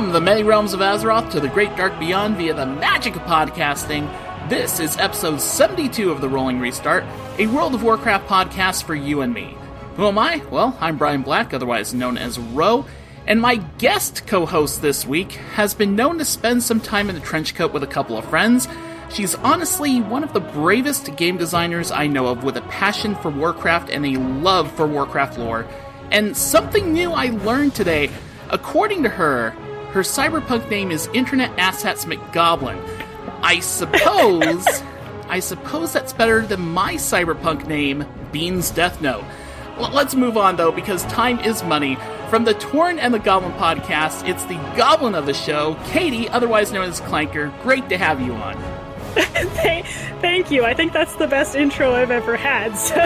From the many realms of Azeroth to the great dark beyond via the magic of podcasting, this is episode 72 of The Rolling Restart, a World of Warcraft podcast for you and me. Who am I? Well, I'm Brian Black, otherwise known as Ro, and my guest co-host this week has been known to spend some time in the trenchcoat with a couple of friends. She's honestly one of the bravest game designers I know of, with a passion for Warcraft and a love for Warcraft lore. And something new I learned today: according to her cyberpunk name is Internet Assets McGoblin. I suppose that's better than my cyberpunk name, Beans Death Note. Let's move on, though, because time is money. From the Torn and the Goblin podcast, it's the goblin of the show, Katie, otherwise known as Clanker. Great to have you on. Thank you. I think that's the best intro I've ever had, so...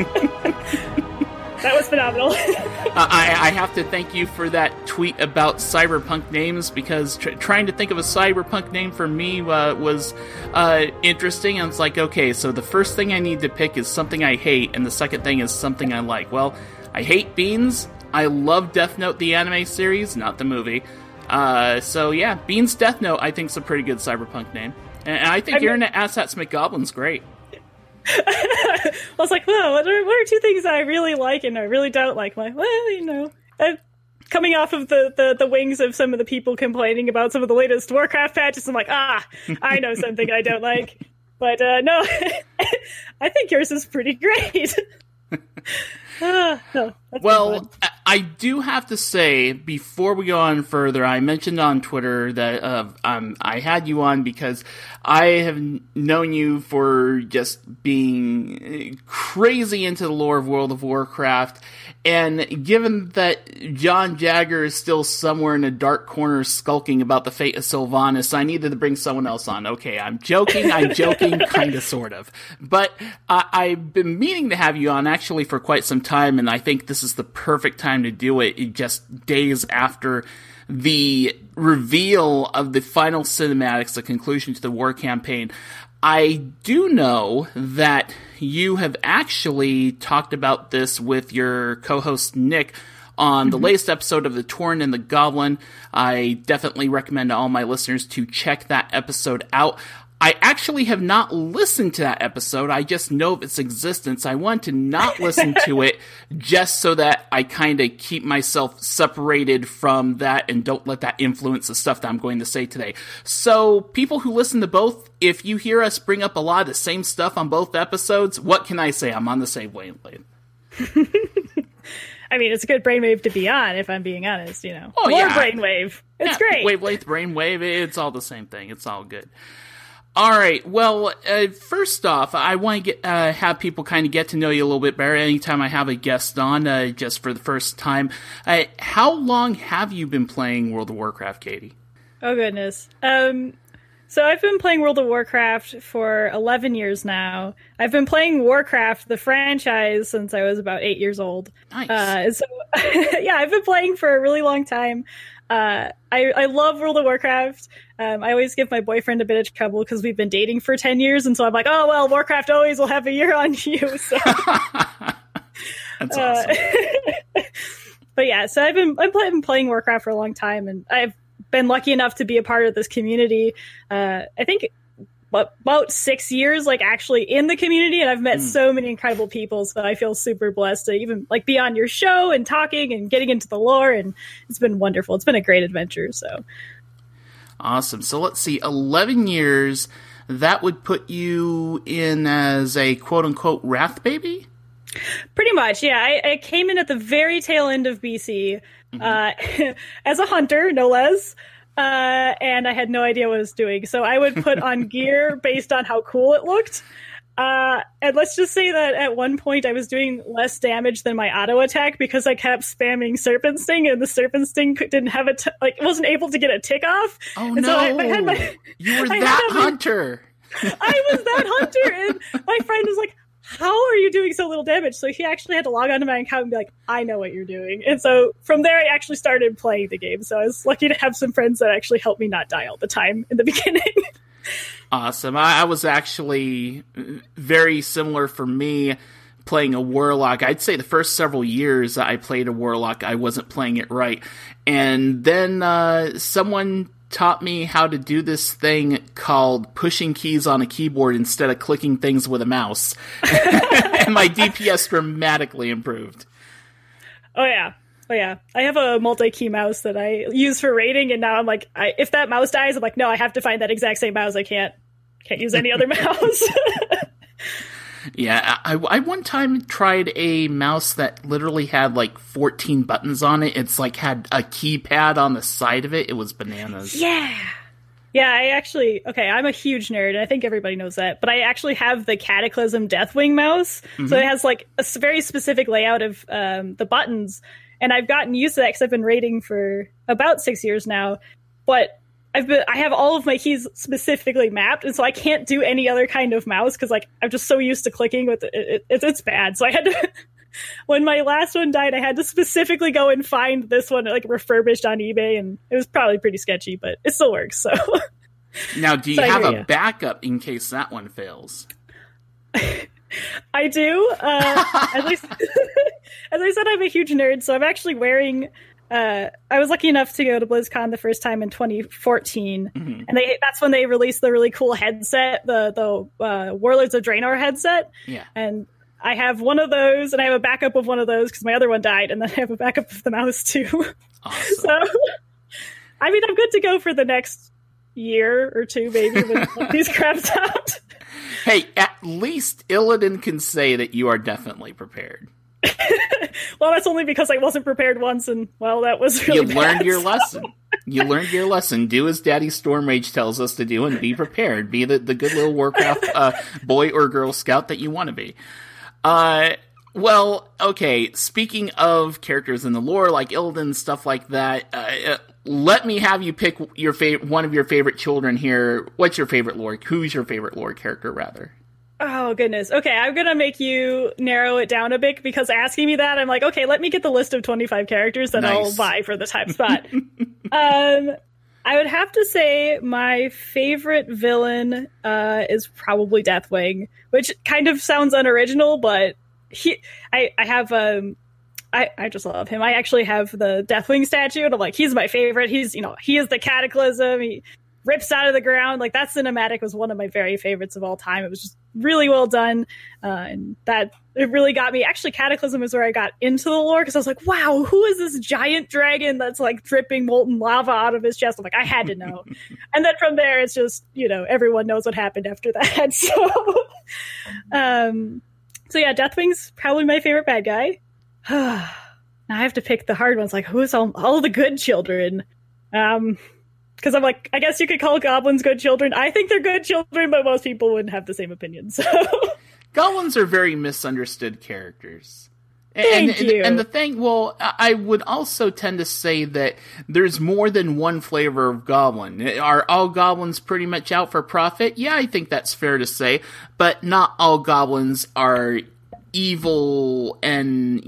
That was phenomenal. I have to thank you for that tweet about cyberpunk names, because trying to think of a cyberpunk name for me was interesting. And it's like, okay, so the first thing I need to pick is something I hate, and the second thing is something I like. Well, I hate Beans. I love Death Note, the anime series, not the movie. So yeah, Beans Death Note I think is a pretty good cyberpunk name. And I think Internet Assets McGoblin's great. I was like, well, what are two things I really like and I really don't like? I'm like, well, you know, coming off of the wings of some of the people complaining about some of the latest Warcraft patches, I'm like, I know something I don't like. But no, I think yours is pretty great. No, well, I do have to say, before we go on further, I mentioned on Twitter that I had you on because I have known you for just being crazy into the lore of World of Warcraft, and given that John Jagger is still somewhere in a dark corner skulking about the fate of Sylvanas, I needed to bring someone else on. Okay, I'm joking, kind of, sort of. But I've been meaning to have you on, actually, for quite some time, and I think this is the perfect time to do it, just days after the reveal of the final cinematics, the conclusion to the war campaign. I do know that you have actually talked about this with your co-host Nick on the latest episode of The Torn and the Goblin. I definitely recommend to all my listeners to check that episode out. I actually have not listened to that episode. I just know of its existence. I want to not listen to it just so that I kind of keep myself separated from that and don't let that influence the stuff that I'm going to say today. So, people who listen to both, if you hear us bring up a lot of the same stuff on both episodes, what can I say? I'm on the same wavelength. I mean, it's a good brainwave to be on, if I'm being honest, you know. Oh, yeah. Brainwave. It's great. Wavelength, brainwave, it's all the same thing. It's all good. All right. Well, first off, I want to have people kind of get to know you a little bit better. Anytime I have a guest on, just for the first time, how long have you been playing World of Warcraft, Katie? Oh goodness. So I've been playing World of Warcraft for 11 years now. I've been playing Warcraft, the franchise, since I was about 8 years old. Nice. Yeah, I've been playing for a really long time. I love World of Warcraft. I always give my boyfriend a bit of trouble because we've been dating for 10 years, and so I'm like, oh, well, Warcraft always will have a year on you. So. That's awesome. But yeah, so I've been playing Warcraft for a long time, and I've been lucky enough to be a part of this community. I think about 6 years, like, actually in the community, and I've met so many incredible people, so I feel super blessed to even, like, be on your show and talking and getting into the lore, and it's been wonderful. It's been a great adventure, so. Awesome. So let's see, 11 years, that would put you in as a quote-unquote Wrath baby? Pretty much, yeah. I came in at the very tail end of BC as a hunter, no less. And I had no idea what I was doing. So I would put on gear based on how cool it looked. And let's just say that at one point I was doing less damage than my auto attack because I kept spamming Serpent Sting, and the Serpent Sting didn't have wasn't able to get a tick off. Oh, and no. So I had you were that hunter. I was that hunter. And my friend was like, how are you doing so little damage? So he actually had to log onto my account and be like, I know what you're doing. And so from there, I actually started playing the game. So I was lucky to have some friends that actually helped me not die all the time in the beginning. Awesome. I was actually very similar for me. playing a warlock. I'd say the first several years I played a warlock, I wasn't playing it right. And then someone taught me how to do this thing called pushing keys on a keyboard instead of clicking things with a mouse. And my DPS dramatically improved. Oh yeah. I have a multi-key mouse that I use for raiding, and now I'm like, if that mouse dies, I'm like, no, I have to find that exact same mouse. I can't use any other mouse. Yeah, I one time tried a mouse that literally had like 14 buttons on it. It's like had a keypad on the side of it. It was bananas. Yeah, I'm a huge nerd, and I think everybody knows that, but I actually have the Cataclysm Deathwing mouse. Mm-hmm. So it has like a very specific layout of the buttons, and I've gotten used to that because I've been raiding for about 6 years now. But I have all of my keys specifically mapped, and so I can't do any other kind of mouse because like I'm just so used to clicking with it. It's bad. So I had to, when my last one died, I had to specifically go and find this one like refurbished on eBay, and it was probably pretty sketchy, but it still works. So now, do you have a backup in case that one fails? I do. As I said, I'm a huge nerd, so I'm actually wearing. I was lucky enough to go to BlizzCon the first time in 2014, mm-hmm. and that's when they released the really cool headset, the Warlords of Draenor headset. Yeah. And I have one of those, and I have a backup of one of those because my other one died, and then I have a backup of the mouse too. Awesome. So, I mean, I'm good to go for the next year or two, maybe, when these craps out. Hey, at least Illidan can say that you are definitely prepared. Well, that's only because I wasn't prepared once, and, well, that was really You learned your lesson. You learned your lesson. Do as Daddy Stormrage tells us to do, and be prepared. Be the good little Warcraft boy or girl scout that you want to be. Well, okay, speaking of characters in the lore, like Illidan, stuff like that, let me have you pick one of your favorite children here. What's your favorite lore? Who's your favorite lore character, rather? Oh, goodness. Okay, I'm going to make you narrow it down a bit, because asking me that, I'm like, okay, let me get the list of 25 characters that I'll buy for the time spot. I would have to say my favorite villain is probably Deathwing, which kind of sounds unoriginal, but I just love him. I actually have the Deathwing statue, and I'm like, he's my favorite. He is the Cataclysm. He rips out of the ground. Like, that cinematic was one of my very favorites of all time. It was just really well done, and that it really got me. Actually, Cataclysm is where I got into the lore, because I was like, wow, who is this giant dragon that's like dripping molten lava out of his chest? I'm like, I had to know. And then from there, it's just, everyone knows what happened after that. So yeah, Deathwing's probably my favorite bad guy. Now I have to pick the hard ones, like who's all the good children? Because I'm like, I guess you could call goblins good children. I think they're good children, but most people wouldn't have the same opinion. So goblins are very misunderstood characters. Thank you. And the thing, well, I would also tend to say that there's more than one flavor of goblin. Are all goblins pretty much out for profit? Yeah, I think that's fair to say. But not all goblins are evil and,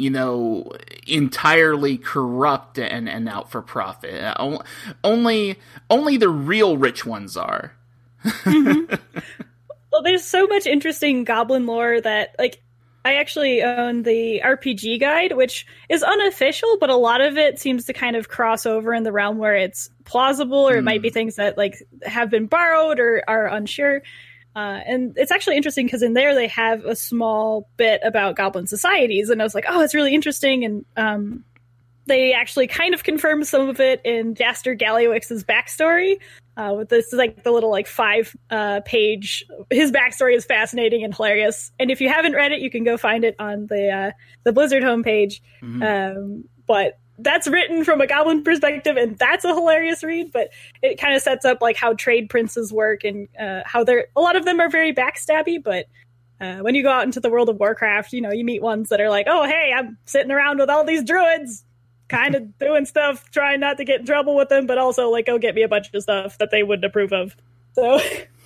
entirely corrupt and out for profit. Only the real rich ones are. Mm-hmm. Well, there's so much interesting goblin lore that, like, I actually own the RPG guide, which is unofficial, but a lot of it seems to kind of cross over in the realm where it's plausible, or it might be things that like have been borrowed or are unsure. And it's actually interesting because in there they have a small bit about goblin societies, and I was like, oh, it's really interesting. And they actually kind of confirm some of it in Jaster Gallywix's backstory. With this, like the little 5-page, his backstory is fascinating and hilarious. And if you haven't read it, you can go find it on the Blizzard homepage. Mm-hmm. But that's written from a goblin perspective, and that's a hilarious read. But it kind of sets up like how trade princes work, and how a lot of them are very backstabby. But when you go out into the world of Warcraft, you meet ones that are like, oh, hey, I'm sitting around with all these druids, kind of doing stuff, trying not to get in trouble with them, but also like, go get me a bunch of stuff that they wouldn't approve of. So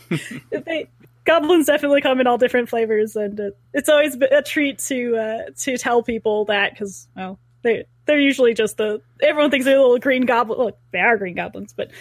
goblins definitely come in all different flavors, and it's always a treat to tell people that, because, well, they're usually just everyone thinks they're little green goblins. Well, they are green goblins, but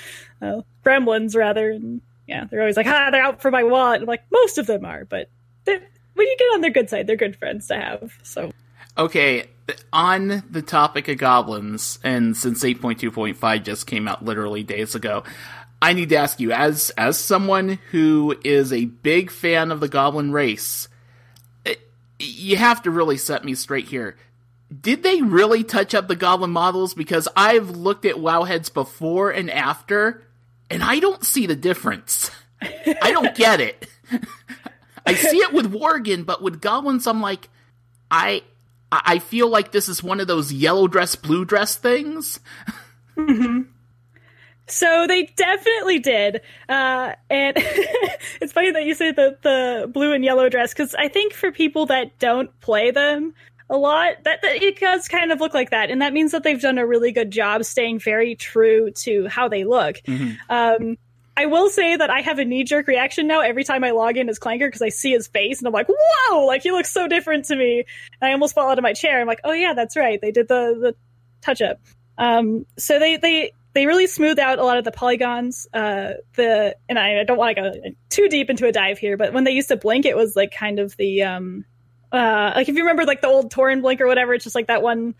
gremlins rather. And yeah, they're always like, they're out for my wallet. I'm like, most of them are, but when when you get on their good side, they're good friends to have. So okay, on the topic of goblins, and since 8.2.5 just came out literally days ago, I need to ask you, as someone who is a big fan of the goblin race, you have to really set me straight here. Did they really touch up the goblin models? Because I've looked at Wowheads before and after, and I don't see the difference. I don't get it. I see it with Worgen, but with goblins, I'm like, I feel like this is one of those yellow dress, blue dress things. Mm-hmm. So they definitely did. And it's funny that you say the blue and yellow dress, because I think for people that don't play them a lot, that it does kind of look like that. And that means that they've done a really good job staying very true to how they look. Mm-hmm. I will say that I have a knee-jerk reaction now every time I log in as Clanker, because I see his face and I'm like, whoa, like he looks so different to me. And I almost fall out of my chair. I'm like, oh yeah, that's right. They did the touch-up. So they really smoothed out a lot of the polygons. And I don't want to go too deep into a dive here, but when they used to blink, it was like kind of the like if you remember like the old Tauren blink or whatever, it's just like that one.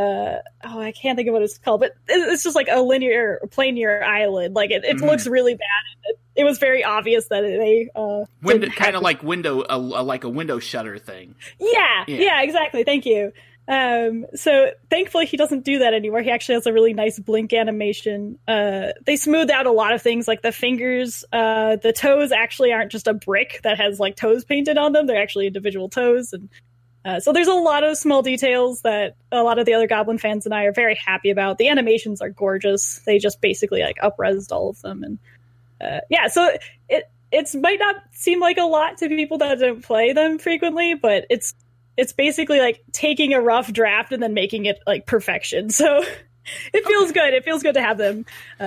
I can't think of what it's called, but it's just like a linear, planar eyelid. Like it mm-hmm. looks really bad. It was very obvious that they kind of like like a window shutter thing. Yeah, exactly. Thank you. So thankfully he doesn't do that anymore. He actually has a really nice blink animation. They smoothed out a lot of things like the fingers. The toes actually aren't just a brick that has like toes painted on them. They're actually individual toes. And so there's a lot of small details that a lot of the other Goblin fans and I are very happy about. The animations are gorgeous. They just basically like up-resed all of them. And so it might not seem like a lot to people that don't play them frequently, but it's basically like taking a rough draft and then making it like perfection. So it feels good. It feels good to have them.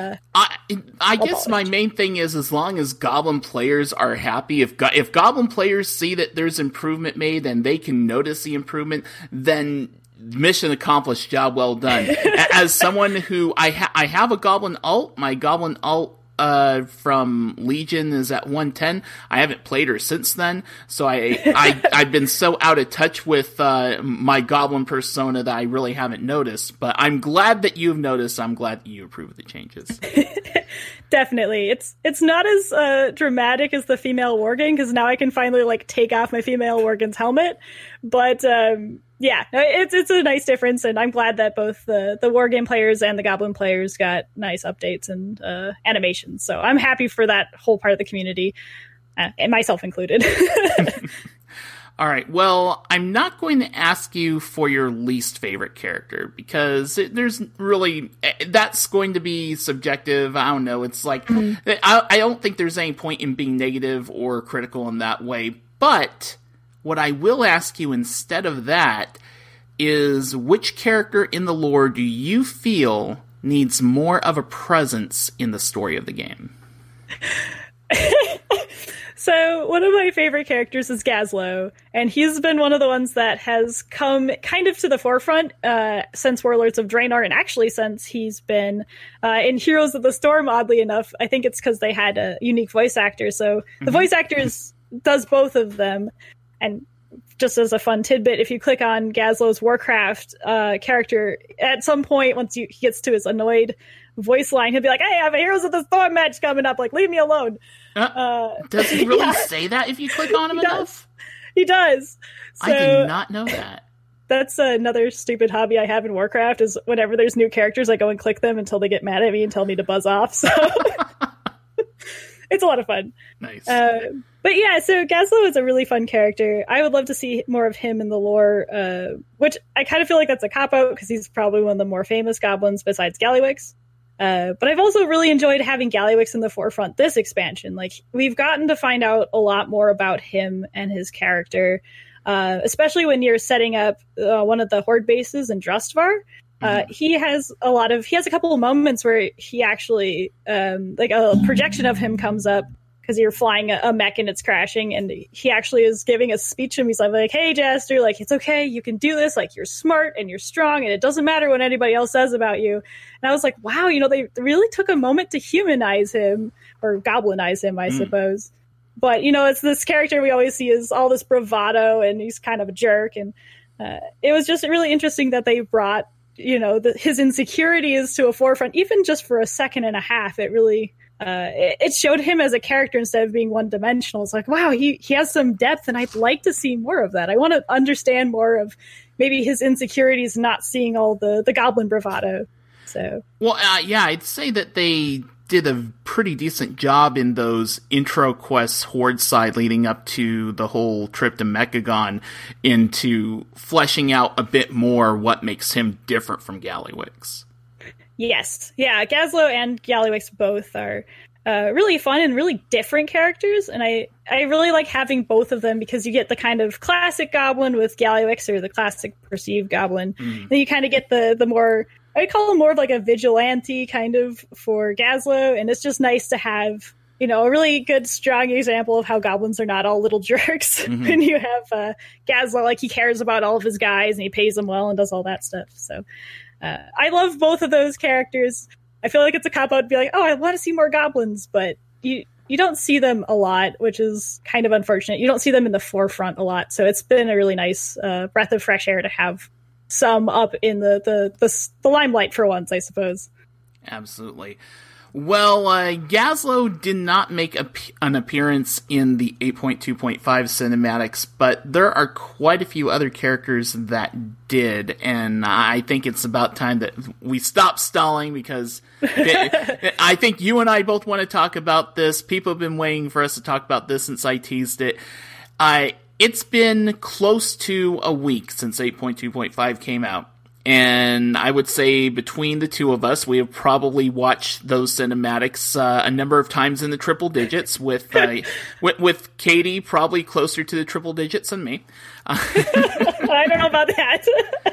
I guess my main thing is, as long as Goblin players are happy, if Goblin players see that there's improvement made and they can notice the improvement, then mission accomplished, job well done. As someone who I have a Goblin alt, my Goblin alt from Legion is at 110. I haven't played her since then, so I've been so out of touch with my Goblin persona that I really haven't noticed. But I'm glad that you've noticed. I'm glad that you approve of the changes. Definitely, it's not as dramatic as the female Worgen, because now I can finally like take off my female Worgen's helmet. But it's a nice difference, and I'm glad that both the Wargame players and the Goblin players got nice updates and animations. So I'm happy for that whole part of the community, and myself included. All right, well, I'm not going to ask you for your least favorite character, because there's really, that's going to be subjective. I don't know, it's like, I don't think there's any point in being negative or critical in that way, but what I will ask you instead of that is, which character in the lore do you feel needs more of a presence in the story of the game? So one of my favorite characters is Gazlowe, and he's been one of the ones that has come kind of to the forefront since Warlords of Draenor, and actually since he's been in Heroes of the Storm, oddly enough. I think it's because they had a unique voice actor, so the voice actor does both of them. And just as a fun tidbit, if you click on Gazlowe's Warcraft character, at some point, once he gets to his annoyed voice line, he'll be like, hey, I have a Heroes of the Storm match coming up, like, leave me alone. Does he really say that if you click on him enough? He does. So, I did not know that. That's another stupid hobby I have in Warcraft, is whenever there's new characters, I go and click them until they get mad at me and tell me to buzz off. So it's a lot of fun. Nice. But yeah, so Gazlowe is a really fun character. I would love to see more of him in the lore, which I kind of feel like that's a cop-out, because he's probably one of the more famous goblins besides Gallywix. But I've also really enjoyed having Gallywix in the forefront this expansion. Like, we've gotten to find out a lot more about him and his character, especially when you're setting up one of the Horde bases in Drustvar. He has a couple of moments where he actually, like a projection of him comes up, because you're flying a mech and it's crashing, and he actually is giving a speech to him. He's like, hey, Jaster, like, it's okay, you can do this, like, you're smart and you're strong, and it doesn't matter what anybody else says about you. And I was like, wow, they really took a moment to humanize him, or goblinize him, I suppose. but it's this character we always see is all this bravado, and he's kind of a jerk. And it was just really interesting that they brought his insecurities to a forefront, even just for a second and a half. It really it showed him as a character instead of being one dimensional. It's like, wow, he has some depth, and I'd like to see more of that. I want to understand more of maybe his insecurities, not seeing all the goblin bravado. So, well, yeah, I'd say that they did a pretty decent job in those intro quests Horde side leading up to the whole trip to Mechagon into fleshing out a bit more what makes him different from Gallywix. Yes. Yeah, Gazlowe and Gallywix both are really fun and really different characters, and I really like having both of them because you get the kind of classic goblin with Gallywix, or the classic perceived goblin. Then you kind of get the more, I call him more of like a vigilante kind of for Gazlowe, and it's just nice to have, a really good, strong example of how goblins are not all little jerks. When you have Gazlowe, like, he cares about all of his guys, and he pays them well and does all that stuff. So I love both of those characters. I feel like it's a cop-out to be like, oh, I want to see more goblins, but you don't see them a lot, which is kind of unfortunate. You don't see them in the forefront a lot, so it's been a really nice breath of fresh air to have some up in the limelight for once, I suppose. Absolutely. Well, Gazlowe did not make an appearance in the 8.2.5 cinematics, but there are quite a few other characters that did, and I think it's about time that we stop stalling, because I think you and I both want to talk about this. People have been waiting for us to talk about this since I teased it. It's been close to a week since 8.2.5 came out. And I would say between the two of us, we have probably watched those cinematics a number of times in the triple digits, with Katie probably closer to the triple digits than me. I don't know about that.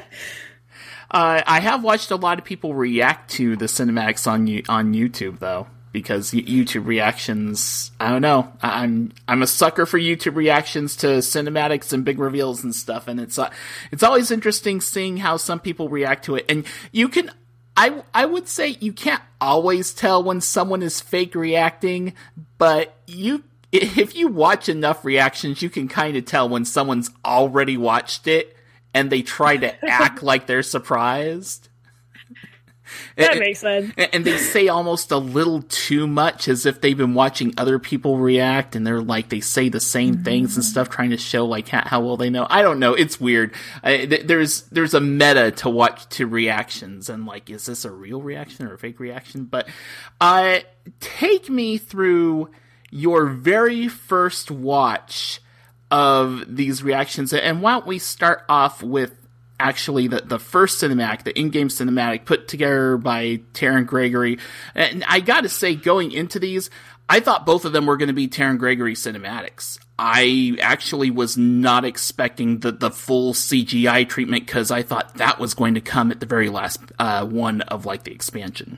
I have watched a lot of people react to the cinematics on YouTube, though, because YouTube reactions, I don't know. I'm a sucker for YouTube reactions to cinematics and big reveals and stuff, and it's always interesting seeing how some people react to it. And I would say you can't always tell when someone is fake reacting, but if you watch enough reactions, you can kind of tell when someone's already watched it and they try to act like they're surprised. That makes sense. And they say almost a little too much, as if they've been watching other people react, and they say the same things and stuff, trying to show like how well they know. I don't know. It's weird. There's a meta to reactions, and like, is this a real reaction or a fake reaction? But take me through your very first watch of these reactions, and why don't we start off with actually the first cinematic, the in-game cinematic put together by Taron Gregory. And I gotta say, going into these, I thought both of them were going to be Taron Gregory cinematics. I actually was not expecting the full CGI treatment, because I thought that was going to come at the very last one of like the expansion.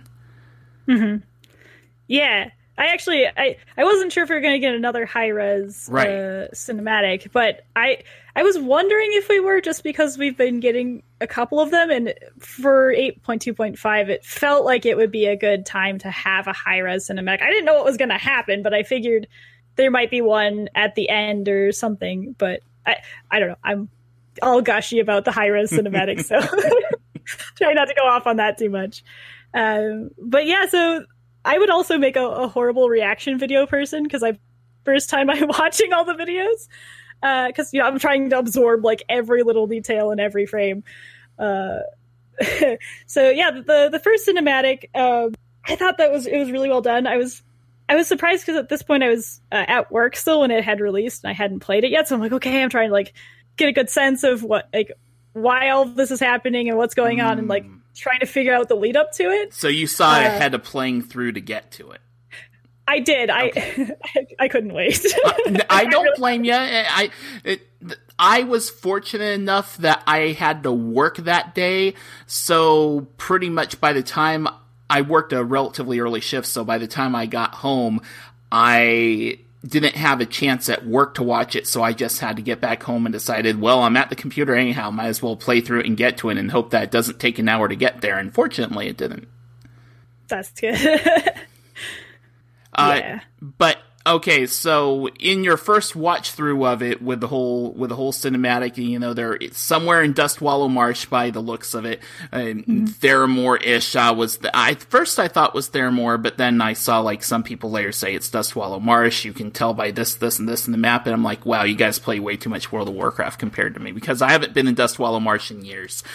Yeah. I wasn't sure if we were going to get another high-res cinematic, but I was wondering if we were, just because we've been getting a couple of them, and for 8.2.5, it felt like it would be a good time to have a high-res cinematic. I didn't know what was going to happen, but I figured there might be one at the end or something, but I don't know. I'm all gushy about the high-res cinematic, so try not to go off on that too much. But yeah, so I would also make a horrible reaction video person, because first time I'm watching all the videos, because I'm trying to absorb like every little detail in every frame. So yeah, the first cinematic, I thought it was really well done. I was surprised, because at this point I was at work still when it had released, and I hadn't played it yet. So I'm like, okay, I'm trying to like get a good sense of why all of this is happening and what's going on, and like trying to figure out the lead up to it. So you saw ahead of playing through to get to it. I did. Okay. I couldn't wait. I don't blame you. I was fortunate enough that I had to work that day, so pretty much by the time I worked a relatively early shift, so by the time I got home, I didn't have a chance at work to watch it, so I just had to get back home and decided, well, I'm at the computer anyhow, might as well play through it and get to it and hope that it doesn't take an hour to get there, and fortunately it didn't. That's good. Yeah. But Okay, so in your first watch through of it with the whole cinematic, you know, it's somewhere in Dustwallow Marsh by the looks of it. Theramore-ish was first I thought was Theramore, but then I saw like some people later say it's Dustwallow Marsh. You can tell by this, and this in the map, and I'm like, wow, you guys play way too much World of Warcraft compared to me, because I haven't been in Dustwallow Marsh in years.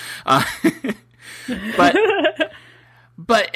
But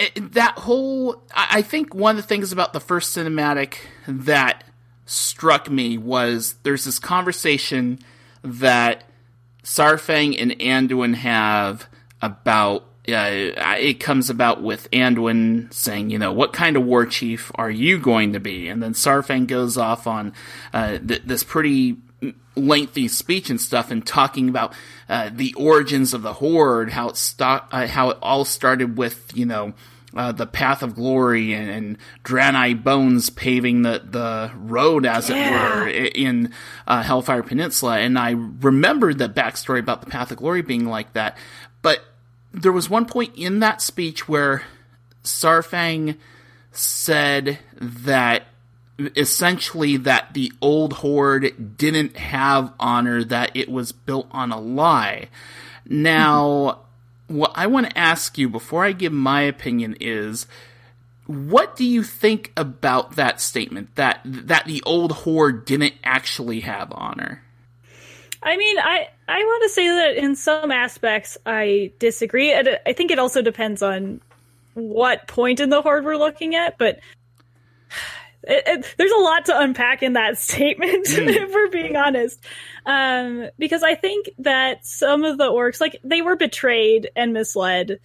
I think one of the things about the first cinematic that struck me was there's this conversation that Saurfang and Anduin have about, it comes about with Anduin saying, you know, what kind of war chief are you going to be? And then Saurfang goes off on this pretty lengthy speech and stuff, and talking about the origins of the Horde, how it all started with, you know, the Path of Glory and Draenei Bones paving the road, as it were, in Hellfire Peninsula. And I remembered the backstory about the Path of Glory being like that. But there was one point in that speech where Saurfang said that essentially that the old Horde didn't have honor, that it was built on a lie. Now, what I want to ask you before I give my opinion is, what do you think about that statement, that the old Horde didn't actually have honor? I mean, I want to say that in some aspects I disagree. I think it also depends on what point in the Horde we're looking at, but there's a lot to unpack in that statement, if we're being honest. Because I think that some of the orcs, like, they were betrayed and misled,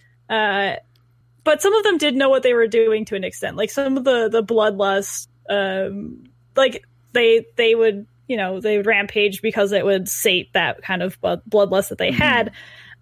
but some of them did know what they were doing to an extent. Like, some of the bloodlust, like, they would, you know, they would rampage because it would sate that kind of bloodlust that they had.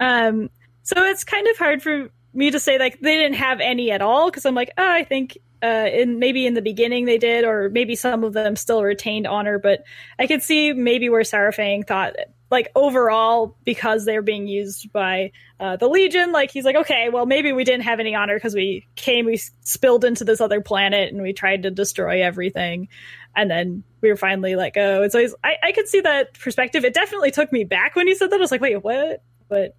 So it's kind of hard for me to say, like, they didn't have any at all, because I'm like, oh, I think maybe in the beginning they did, or maybe some of them still retained honor, but I could see maybe where Saurfang thought, like, overall, because they're being used by the Legion, like, he's like, okay, well, maybe we didn't have any honor because we spilled into this other planet and we tried to destroy everything, and then we were finally let go. And so I could see that perspective. It definitely took me back when he said that. I was like, wait, what? But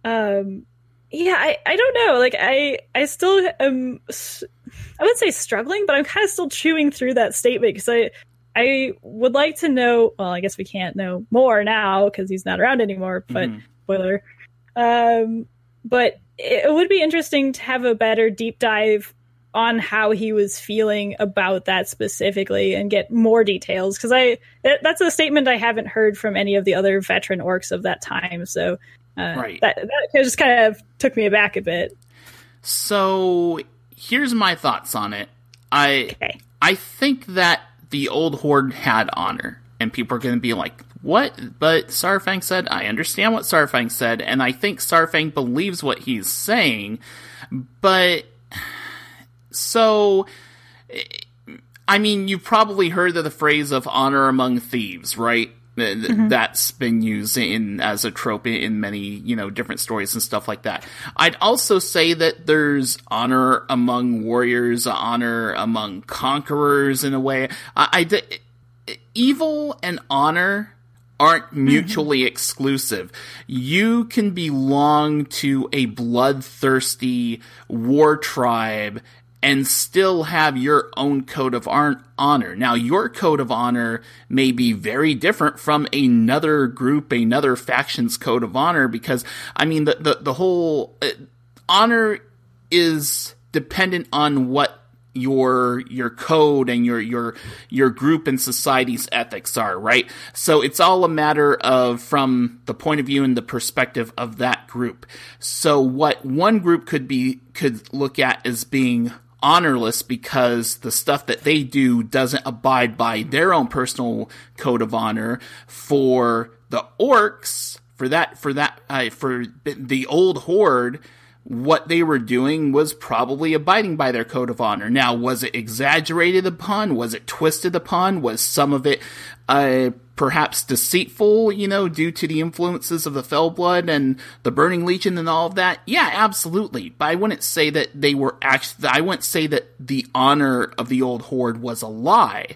yeah, I don't know. Like, I still am, I would say struggling, but I'm kind of still chewing through that statement, because I would like to know, well, I guess we can't know more now because he's not around anymore, but spoiler. But it would be interesting to have a better deep dive on how he was feeling about that specifically and get more details, because that's a statement I haven't heard from any of the other veteran orcs of that time. So that just kind of took me aback a bit. So here's my thoughts on it. I think that the old Horde had honor, and people are going to be like, what? But Saurfang said, I understand what Saurfang said, and I think Saurfang believes what he's saying, but so, I mean, you've probably heard of the phrase of honor among thieves, right? That's been used as a trope in many, you know, different stories and stuff like that. I'd also say that there's honor among warriors, honor among conquerors in a way. Evil and honor aren't mutually exclusive. You can belong to a bloodthirsty war tribe and still have your own code of honor. Now, your code of honor may be very different from another group, another faction's code of honor, because, I mean, the whole honor is dependent on what your code and your group and society's ethics are, right? So it's all a matter of, from the point of view and the perspective of that group. So what one group could look at as being honorless because the stuff that they do doesn't abide by their own personal code of honor. For the orcs, for the old Horde, what they were doing was probably abiding by their code of honor. Now, was it exaggerated upon? Was it twisted upon? Was some of it perhaps deceitful, you know, due to the influences of the Fellblood and the Burning Legion and all of that? Yeah, absolutely. But I wouldn't say that I wouldn't say that the honor of the old Horde was a lie.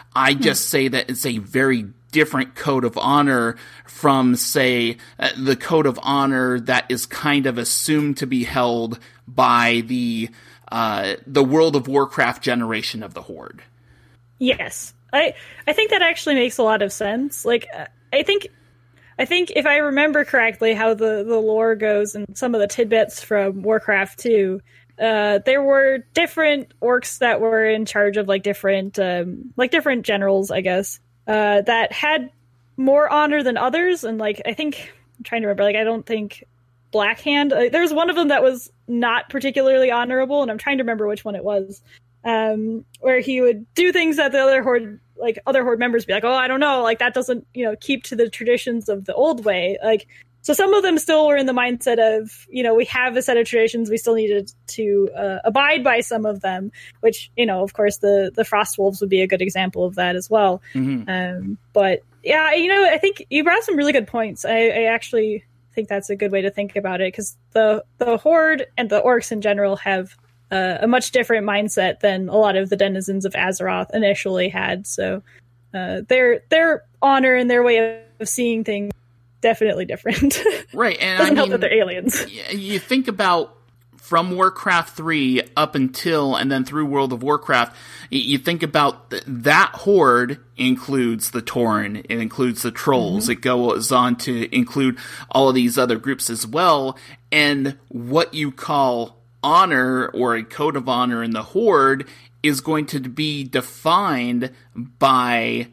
I just say that it's a very different code of honor from, say, the code of honor that is kind of assumed to be held by the World of Warcraft generation of the Horde. Yes. I think that actually makes a lot of sense. Like, I think if I remember correctly how the lore goes and some of the tidbits from Warcraft 2, there were different orcs that were in charge of different generals, I guess, that had more honor than others. And I think, I'm trying to remember, I don't think Blackhand, there's one of them that was not particularly honorable, and I'm trying to remember which one it was, where he would do things that the other Horde members be like, oh, I don't know, that doesn't, keep to the traditions of the old way. So some of them still were in the mindset of, we have a set of traditions, we still needed to abide by some of them, which, of course, the Frostwolves would be a good example of that as well. Mm-hmm. But yeah, I think you brought some really good points. I actually think that's a good way to think about it, because the Horde and the orcs in general have a much different mindset than a lot of the denizens of Azeroth initially had. So their honor and their way of seeing things definitely different. Right, and doesn't help that they're aliens. You think about from Warcraft 3 up until and then through World of Warcraft, you think about that Horde includes the Tauren, it includes the Trolls, mm-hmm. It goes on to include all of these other groups as well, and what you call honor or a code of honor in the Horde is going to be defined by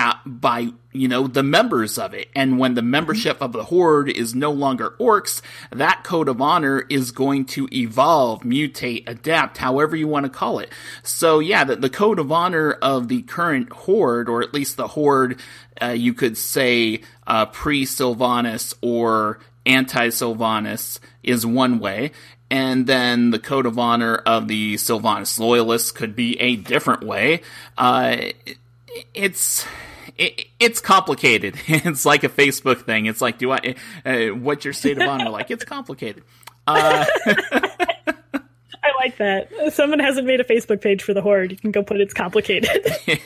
the members of it. And when the membership of the Horde is no longer orcs, that code of honor is going to evolve, mutate, adapt, however you want to call it. So yeah, the code of honor of the current Horde, or at least the Horde, you could say pre-Sylvanas or anti-Sylvanas, is one way. And then the code of honor of the Sylvanas loyalists could be a different way. It's complicated. It's like a Facebook thing. It's like, what's your state of honor like? It's complicated. I like that. If someone hasn't made a Facebook page for the Horde, you can go put it's complicated.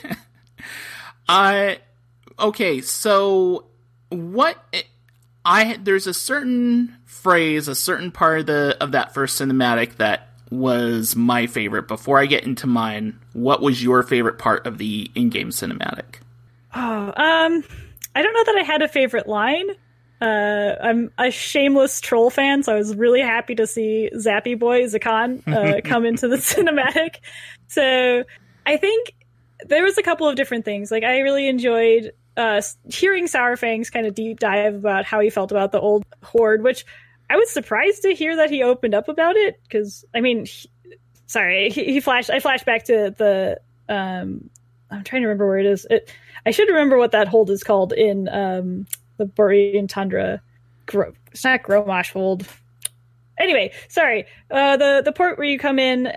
Okay, so there's a certain phrase, a certain part of that first cinematic that was my favorite. Before I get into mine, what was your favorite part of the in-game cinematic? Oh, I don't know that I had a favorite line. I'm a shameless troll fan, so I was really happy to see Zappy Boy Zakan come into the cinematic. So I think there was a couple of different things. I really enjoyed hearing Sourfang's kind of deep dive about how he felt about the old Horde, which I was surprised to hear that he opened up about it, because, I flashed back to the, I'm trying to remember where it is. I should remember what that hold is called in the Borean Tundra. It's not Gromosh hold. Anyway, sorry. The port where you come in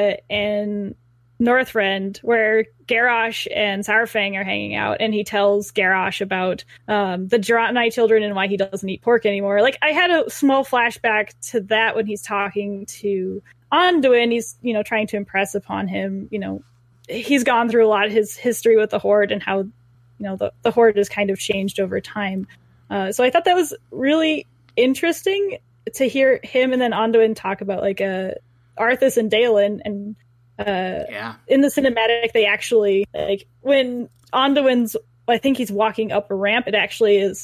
Northrend, where Garrosh and Sourfang are hanging out, and he tells Garrosh about the Jaratanai children and why he doesn't eat pork anymore. I had a small flashback to that when he's talking to Anduin. He's, trying to impress upon him, he's gone through a lot of his history with the Horde and how, the Horde has kind of changed over time. So I thought that was really interesting to hear him and then Anduin talk about Arthas and Dalen, and in the cinematic, they actually, when Anduin's, I think he's walking up a ramp, it actually is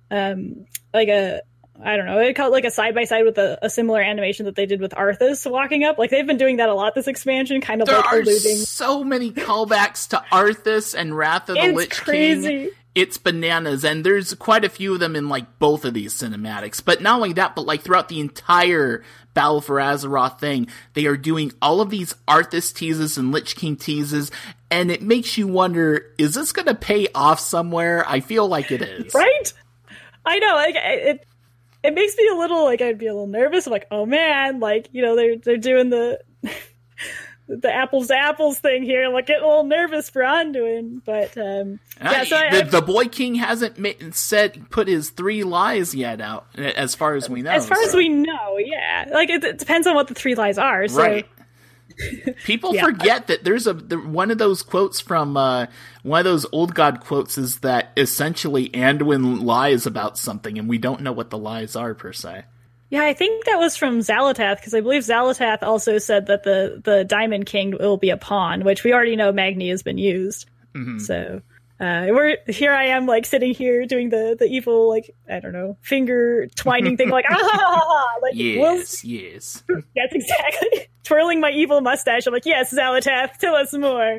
I don't know, they call it a side-by-side with a similar animation that they did with Arthas walking up. They've been doing that a lot this expansion, kind of there are alluding. So many callbacks to Arthas and Wrath of the Lich crazy. King. It's bananas, and there's quite a few of them in both of these cinematics. But not only that, but throughout the entire Battle for Azeroth thing, they are doing all of these Arthas teases and Lich King teases, and it makes you wonder, is this going to pay off somewhere? I feel like it is. Right? I know, it makes me a little, I'd be a little nervous. I'm oh man, they're doing the apples to apples thing here. Getting a little nervous for Anduin, but the Boy King hasn't put his 3 lies yet out, as far as we know. As far as we know, yeah. It depends on what the 3 lies are. So, right. People forget that there's one of those quotes from one of those old god quotes is that essentially Anduin lies about something, and we don't know what the lies are per se. Yeah, I think that was from Xal'atath, because I believe Xal'atath also said that the Diamond King will be a pawn, which we already know Magni has been used. Mm-hmm. So here I am, like sitting here doing the evil, like, I don't know, finger twining thing, like like yes. Yes, exactly. Twirling my evil mustache. I'm like, yes, Xal'atath, tell us more.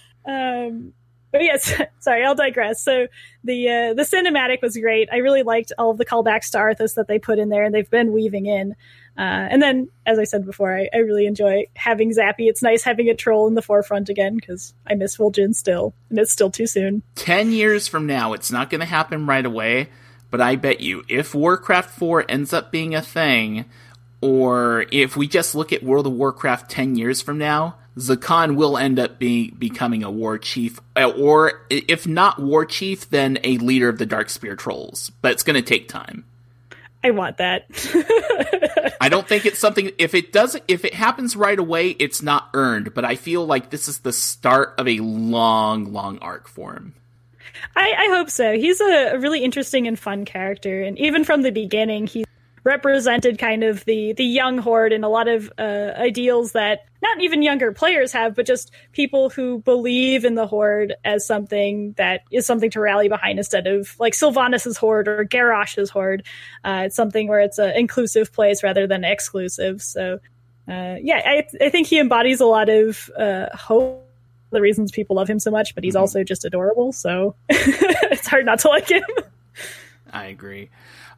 But yes, sorry, I'll digress. So the cinematic was great. I really liked all of the callbacks to Arthas that they put in there, and they've been weaving in. And then, as I said before, I really enjoy having Zappy. It's nice having a troll in the forefront again, because I miss Vol'jin still, and it's still too soon. 10 years from now, it's not going to happen right away, but I bet you, if Warcraft 4 ends up being a thing, or if we just look at World of Warcraft 10 years from now, Zakan will end up becoming a war chief, or if not war chief, then a leader of the Darkspear Trolls. But it's going to take time. I want that. I don't think it's something. If it happens right away, it's not earned. But I feel like this is the start of a long arc for him. I hope so. He's a really interesting and fun character, and even from the beginning, he represented kind of the young horde and a lot of ideals that not even younger players have, but just people who believe in the horde as something that is something to rally behind instead of like Sylvanas' horde or Garrosh's horde. It's something where it's an inclusive place rather than exclusive. So I think he embodies a lot of hope, the reasons people love him so much, but he's also just adorable. So it's hard not to like him. I agree.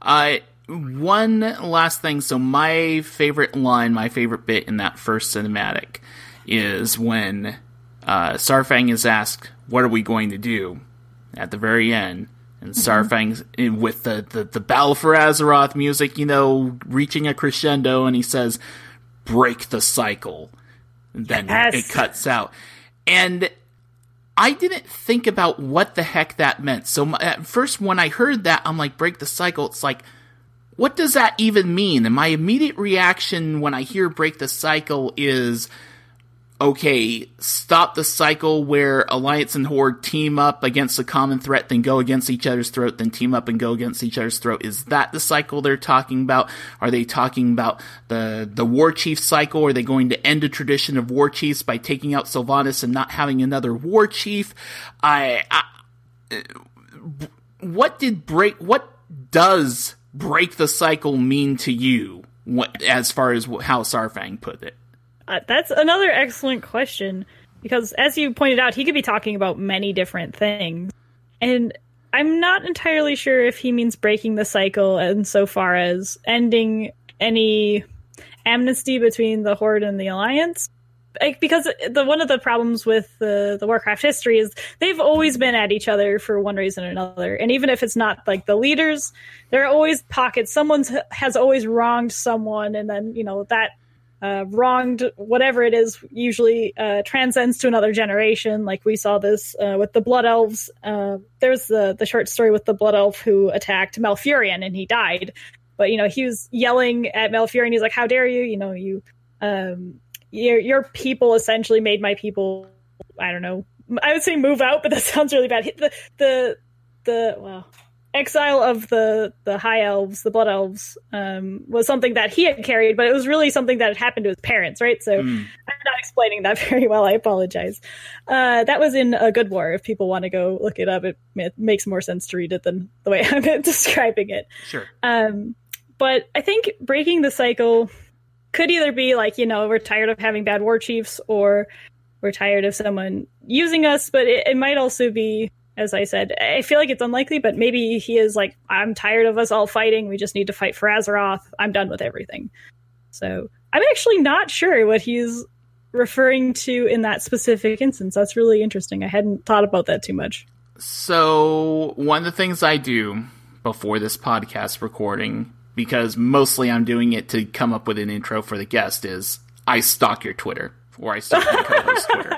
One last thing. So my favorite line, my favorite bit in that first cinematic is when Saurfang is asked, what are we going to do? At the very end. And Saurfang's with the Battle for Azeroth music, reaching a crescendo, and he says, break the cycle. And then it cuts out. And I didn't think about what the heck that meant. So at first, when I heard that, I'm like, break the cycle. It's like, what does that even mean? And my immediate reaction when I hear break the cycle is, okay, stop the cycle where Alliance and Horde team up against a common threat, then go against each other's throat, then team up and go against each other's throat. Is that the cycle they're talking about? Are they talking about the War Chief cycle? Are they going to end a tradition of War Chiefs by taking out Sylvanas and not having another War Chief? What does break the cycle mean to you, as far as how Saurfang put it? That's another excellent question, because as you pointed out, he could be talking about many different things. And I'm not entirely sure if he means breaking the cycle insofar as ending any amnesty between the Horde and the Alliance. Because one of the problems with the Warcraft history is they've always been at each other for one reason or another. And even if it's not like the leaders, there are always pockets. Someone has always wronged someone, and then, that wronged whatever it is usually transcends to another generation. Like we saw this with the Blood Elves. There's the short story with the Blood Elf who attacked Malfurion and he died. But, he was yelling at Malfurion. He's like, how dare you? Your people essentially made my people, I don't know, I would say move out, but that sounds really bad. The exile of the High Elves, the Blood Elves, was something that he had carried, but it was really something that had happened to his parents, right? So I'm not explaining that very well. I apologize. That was in A Good War. If people want to go look it up, it makes more sense to read it than the way I'm describing it. Sure. But I think breaking the cycle could either be like, we're tired of having bad war chiefs, or we're tired of someone using us, but it might also be, as I said, I feel like it's unlikely, but maybe he is like, I'm tired of us all fighting, we just need to fight for Azeroth, I'm done with everything. So I'm actually not sure what he's referring to in that specific instance. That's really interesting. I hadn't thought about that too much. So one of the things I do before this podcast recording, because mostly I'm doing it to come up with an intro for the guest, is I stalk your Twitter, or I stalk my co-host's Twitter.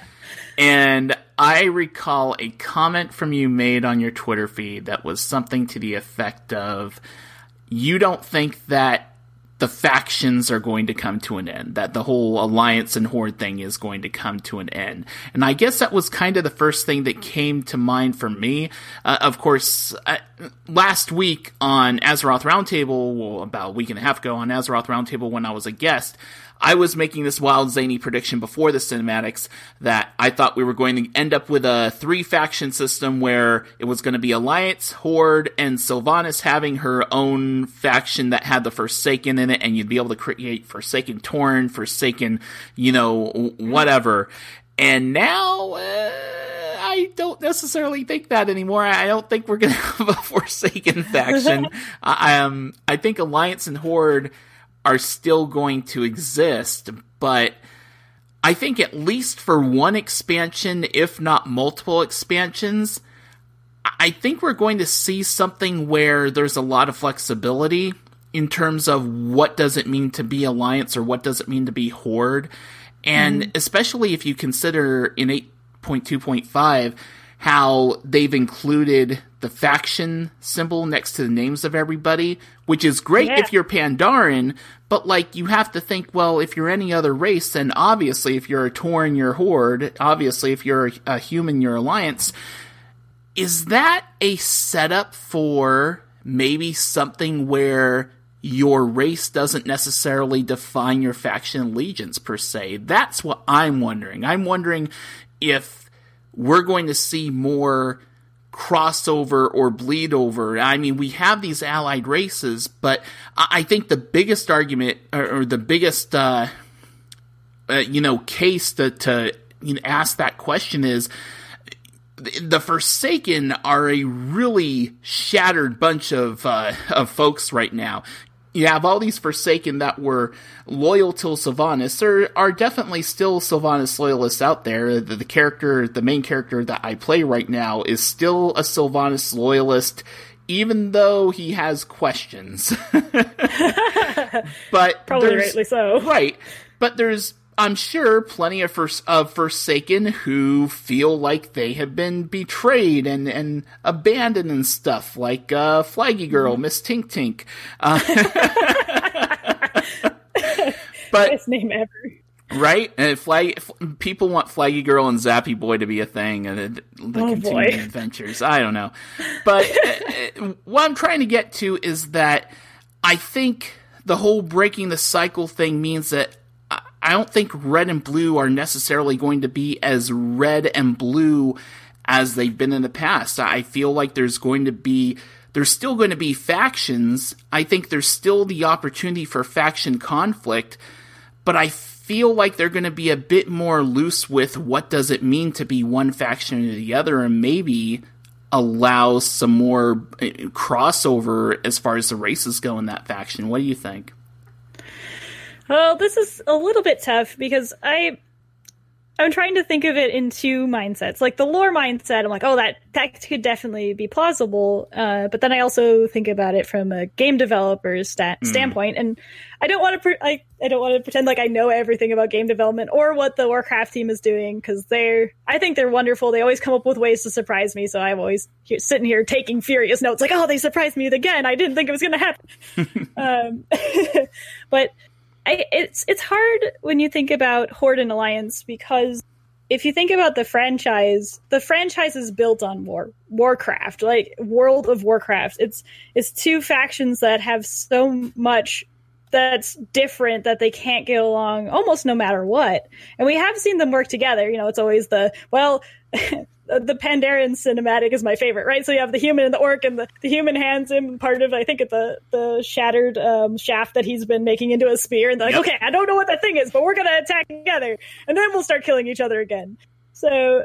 And I recall a comment from you made on your Twitter feed that was something to the effect of, you don't think that the factions are going to come to an end, that the whole Alliance and Horde thing is going to come to an end. And I guess that was kind of the first thing that came to mind for me. Of course, last week on Azeroth Roundtable, well, about a week and a half ago on Azeroth Roundtable when I was a guest, I was making this wild zany prediction before the cinematics that I thought we were going to end up with a 3-faction system where it was going to be Alliance, Horde, and Sylvanas having her own faction that had the Forsaken in it, and you'd be able to create Forsaken Tauren, Forsaken, whatever. And now, I don't necessarily think that anymore. I don't think we're going to have a Forsaken faction. I think Alliance and Horde are still going to exist, but I think at least for one expansion, if not multiple expansions, I think we're going to see something where there's a lot of flexibility in terms of what does it mean to be Alliance or what does it mean to be Horde. And especially if you consider in 8.2.5 how they've included the faction symbol next to the names of everybody, which is great if you're Pandaren, but you have to think, well, if you're any other race, then obviously if you're a Tauren, you're Horde, obviously if you're a human, you're Alliance. Is that a setup for maybe something where your race doesn't necessarily define your faction allegiance per se? That's what I'm wondering. I'm wondering if we're going to see more crossover or bleed over. I mean, we have these allied races, but I think the biggest argument or the biggest, case to ask that question is the Forsaken are a really shattered bunch of folks right now. You have all these Forsaken that were loyal to Sylvanas. There are definitely still Sylvanas loyalists out there. The main character that I play right now is still a Sylvanas loyalist, even though he has questions. But probably rightly so. Right. But there's, I'm sure, plenty of Forsaken who feel like they have been betrayed and abandoned and stuff, like Flaggy Girl, Miss Tink Tink. But best name ever. Right? And people want Flaggy Girl and Zappy Boy to be a thing, and the continuing adventures. I don't know. But what I'm trying to get to is that I think the whole breaking the cycle thing means that I don't think red and blue are necessarily going to be as red and blue as they've been in the past. I feel like there's still going to be factions. I think there's still the opportunity for faction conflict, but I feel like they're going to be a bit more loose with what does it mean to be one faction or the other, and maybe allow some more crossover as far as the races go in that faction. What do you think? Well, this is a little bit tough because I'm trying to think of it in two mindsets. Like the lore mindset, I'm like, oh, that could definitely be plausible. But then I also think about it from a game developer's standpoint, and I don't want to pretend like I know everything about game development or what the Warcraft team is doing, because I think they're wonderful. They always come up with ways to surprise me, so I'm always sitting here taking furious notes, like, oh, they surprised me again. I didn't think it was going to happen. But it's hard when you think about Horde and Alliance, because if you think about the franchise is built on Warcraft, like World of Warcraft. It's two factions that have so much that's different that they can't get along almost no matter what. And we have seen them work together. It's always the Pandaren cinematic is my favorite, right? So you have the human and the orc, and the human hands him part of, I think, the shattered shaft that he's been making into a spear, and they're like, okay, I don't know what that thing is, but we're going to attack together, and then we'll start killing each other again. So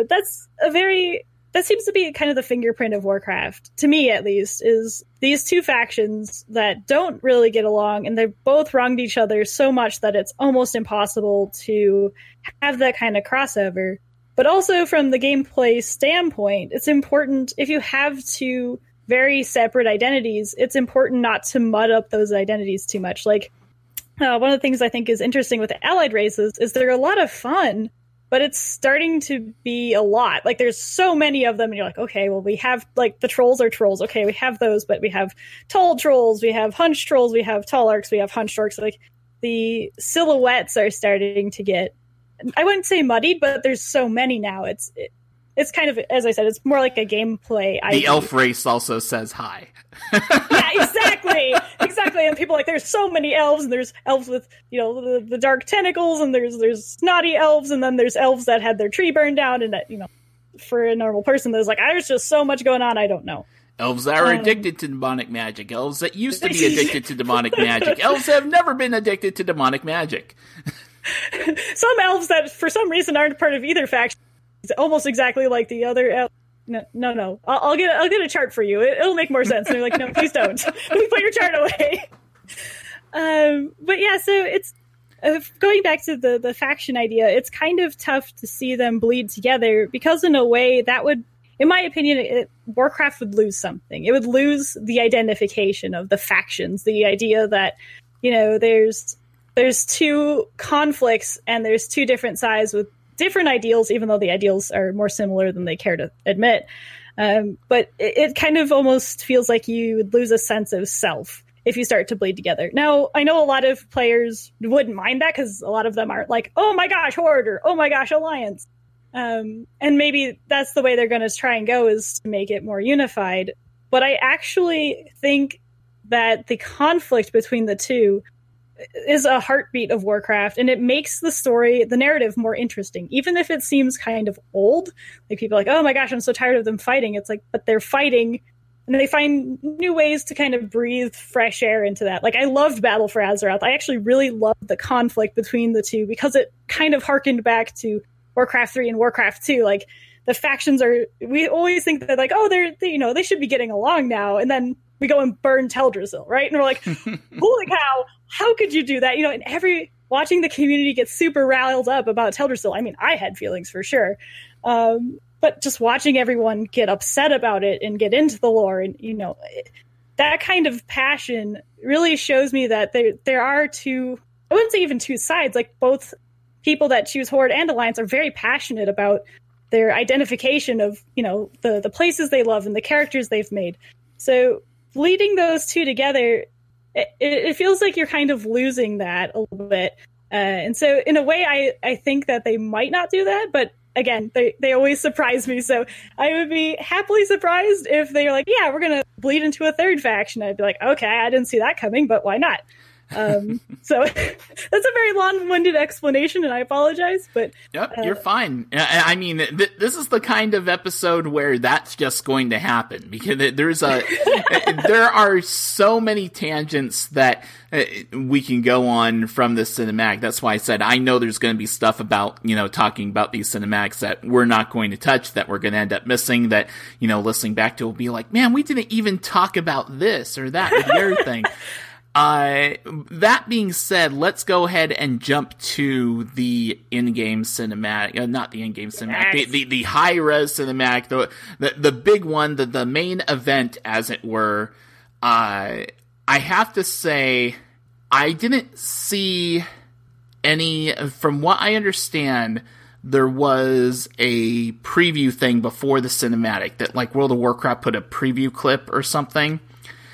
that seems to be kind of the fingerprint of Warcraft, to me at least, is these two factions that don't really get along, and they've both wronged each other so much that it's almost impossible to have that kind of crossover. But also from the gameplay standpoint, it's important, if you have two very separate identities, it's important not to mud up those identities too much. Like, one of the things I think is interesting with the allied races is they're a lot of fun, but it's starting to be a lot. Like, there's so many of them, and you're like, okay, well, we have, like, the trolls are trolls. Okay, we have those, but we have tall trolls, we have hunched trolls, we have tall orcs, we have hunched orcs. Like, the silhouettes are starting to get, I wouldn't say muddied, but there's so many now. It's kind of, as I said, it's more like a gameplay. The elf race also says hi. Yeah, exactly. And people are like, there's so many elves, and there's elves with, the dark tentacles, and there's snotty elves, and then there's elves that had their tree burned down, and that, for a normal person, there's like, there's just so much going on, I don't know. Elves that are addicted to demonic magic. Elves that used to be addicted to demonic magic. Elves that have never been addicted to demonic magic. Some elves that, for some reason, aren't part of either faction. It's almost exactly like the other. No. I'll get a chart for you. It'll make more sense. And they're like, no, please don't. Please put your chart away. But yeah, so it's going back to the faction idea. It's kind of tough to see them bleed together because, in a way, that would, in my opinion, Warcraft would lose something. It would lose the identification of the factions. The idea that there's two conflicts and there's two different sides with different ideals, even though the ideals are more similar than they care to admit. But it kind of almost feels like you would lose a sense of self if you start to bleed together. Now, I know a lot of players wouldn't mind that because a lot of them aren't like, oh my gosh, Horde, or oh my gosh, Alliance. And maybe that's the way they're going to try and go, is to make it more unified. But I actually think that the conflict between the two is a heartbeat of Warcraft, and it makes the narrative more interesting, even if it seems kind of old. Like, people are like, oh my gosh, I'm so tired of them fighting. It's like, but they're fighting, and they find new ways to kind of breathe fresh air into that. Like, I loved Battle for Azeroth. I actually really loved the conflict between the two because it kind of harkened back to Warcraft 3 and Warcraft 2. Like, the factions we always think that, like, oh, they should be getting along now, and then we go and burn Teldrassil, right? And we're like, holy cow, how could you do that? And watching the community get super riled up about Teldrassil. I mean, I had feelings for sure. But just watching everyone get upset about it and get into the lore, and, that kind of passion really shows me that there are two, I wouldn't say even two sides, like, both people that choose Horde and Alliance are very passionate about their identification of, the places they love and the characters they've made. So bleeding those two together, it feels like you're kind of losing that a little bit. And so in a way, I think that they might not do that, but again, they always surprise me. So I would be happily surprised if they're like, yeah, we're going to bleed into a third faction. I'd be like, okay, I didn't see that coming, but why not? So that's a very long-winded explanation, and I apologize, but yep, you're fine. I mean, this is the kind of episode where that's just going to happen, because there are so many tangents that we can go on from this cinematic. That's why I said I know there's going to be stuff about, talking about these cinematics that we're not going to touch, that we're going to end up missing, that, listening back to will be like, man, we didn't even talk about this or that or the other thing. That being said, let's go ahead and jump to the in-game cinematic, not the in-game cinematic, the high-res cinematic, the big one, the main event, as it were. I have to say, I didn't see any, from what I understand, there was a preview thing before the cinematic that, like, World of Warcraft put a preview clip or something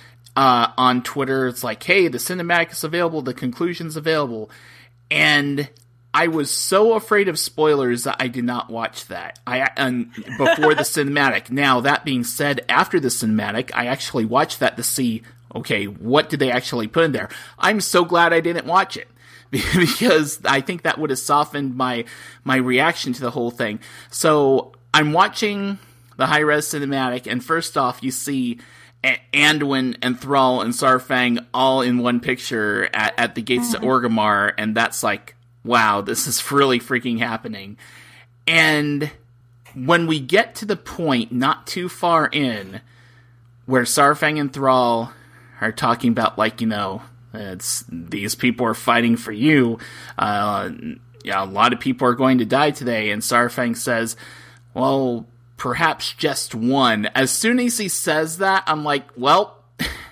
on Twitter. It's like, hey, the cinematic is available, the conclusion's available. And I was so afraid of spoilers that I did not watch that before the cinematic. Now, that being said, after the cinematic, I actually watched that to see, okay, what did they actually put in there? I'm so glad I didn't watch it, because I think that would have softened my reaction to the whole thing. So I'm watching the high-res cinematic, and first off, you see Anduin and Thrall and Saurfang all in one picture at the gates to Orgrimmar, and that's like, wow, this is really freaking happening. And when we get to the point, not too far in, where Saurfang and Thrall are talking about, like, it's these people are fighting for you, a lot of people are going to die today, and Saurfang says, well, perhaps just one. As soon as he says that, I'm like, well,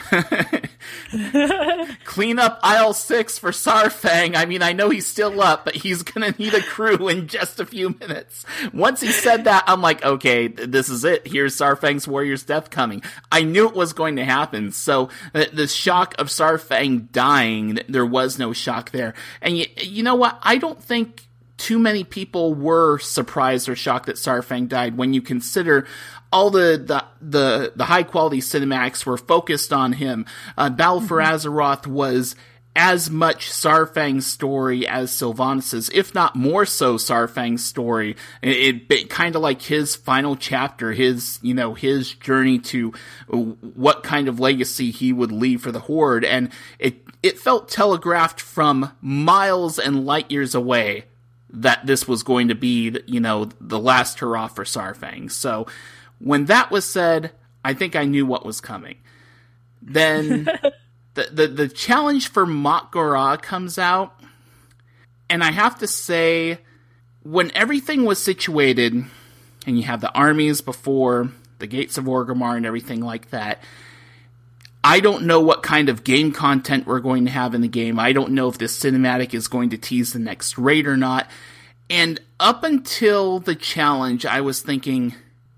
Clean up aisle 6 for Saurfang. I mean, I know he's still up, but he's gonna need a crew in just a few minutes. Once he said that, I'm like, okay, this is it. Here's Saurfang's Warrior's Death coming. I knew it was going to happen. So the shock of Saurfang dying, there was no shock there. And you know what? I don't think too many people were surprised or shocked that Saurfang died when you consider all the high quality cinematics were focused on him. Battle for Azeroth was as much Saurfang's story as Sylvanas', if not more so Saurfang's story. It kind of like his final chapter, his journey to what kind of legacy he would leave for the Horde, and it felt telegraphed from miles and light years away that this was going to be, the last hurrah for Saurfang. So when that was said, I think I knew what was coming. Then the challenge for Mat Ghora comes out, and I have to say, when everything was situated, and you have the armies before the Gates of Orgrimmar and everything like that, I don't know what kind of game content we're going to have in the game. I don't know if this cinematic is going to tease the next raid or not. And up until the challenge, I was thinking,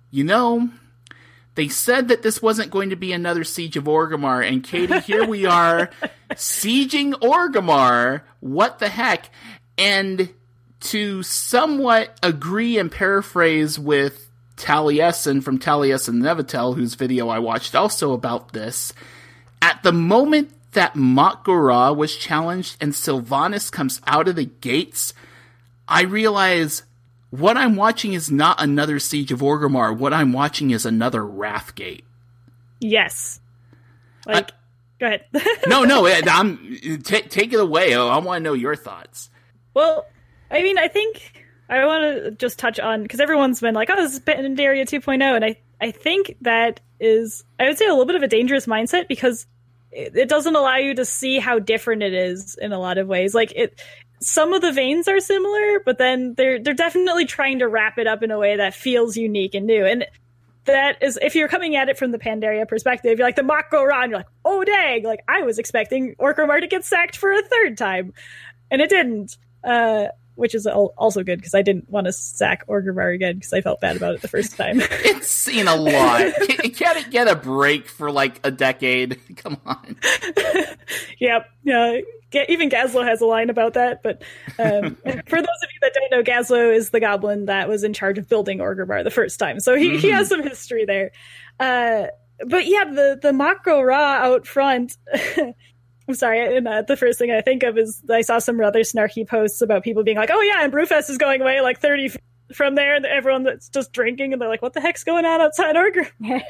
they said that this wasn't going to be another Siege of Orgrimmar, and Katie, here we are, sieging Orgrimmar. What the heck? And to somewhat agree and paraphrase with Taliesin from Taliesin Nevitel, whose video I watched also about this, at the moment that Mat Ghora was challenged and Sylvanas comes out of the gates, I realize what I'm watching is not another Siege of Orgrimmar. What I'm watching is another Wrathgate. Yes. Go ahead. No, take it away. I want to know your thoughts. Well, I mean, I think I want to just touch on, because everyone's been like, oh, this is Pandaria 2.0, and I think that is, I would say, a little bit of a dangerous mindset, because it doesn't allow you to see how different it is in a lot of ways. Some of the veins are similar, but then they're definitely trying to wrap it up in a way that feels unique and new. And that is, if you're coming at it from the Pandaria perspective, you're like, the Mat Ghora, and you're like, oh dang, I was expecting Orgrimmar to get sacked for a third time, and it didn't. Which is also good, because I didn't want to sack Orgrimmar again, because I felt bad about it the first time. It's seen a lot. Can't it get a break for a decade? Come on. Yep. Yeah. Even Gazlowe has a line about that. But for those of you that don't know, Gazlowe is the goblin that was in charge of building Orgrimmar the first time. So he has some history there. But yeah, the Mat Ghora out front... I'm sorry, and the first thing I think of is I saw some rather snarky posts about people being like, oh yeah, and Brewfest is going away 30 feet from there, and everyone that's just drinking, and they're like, what the heck's going on outside Orgrimmar?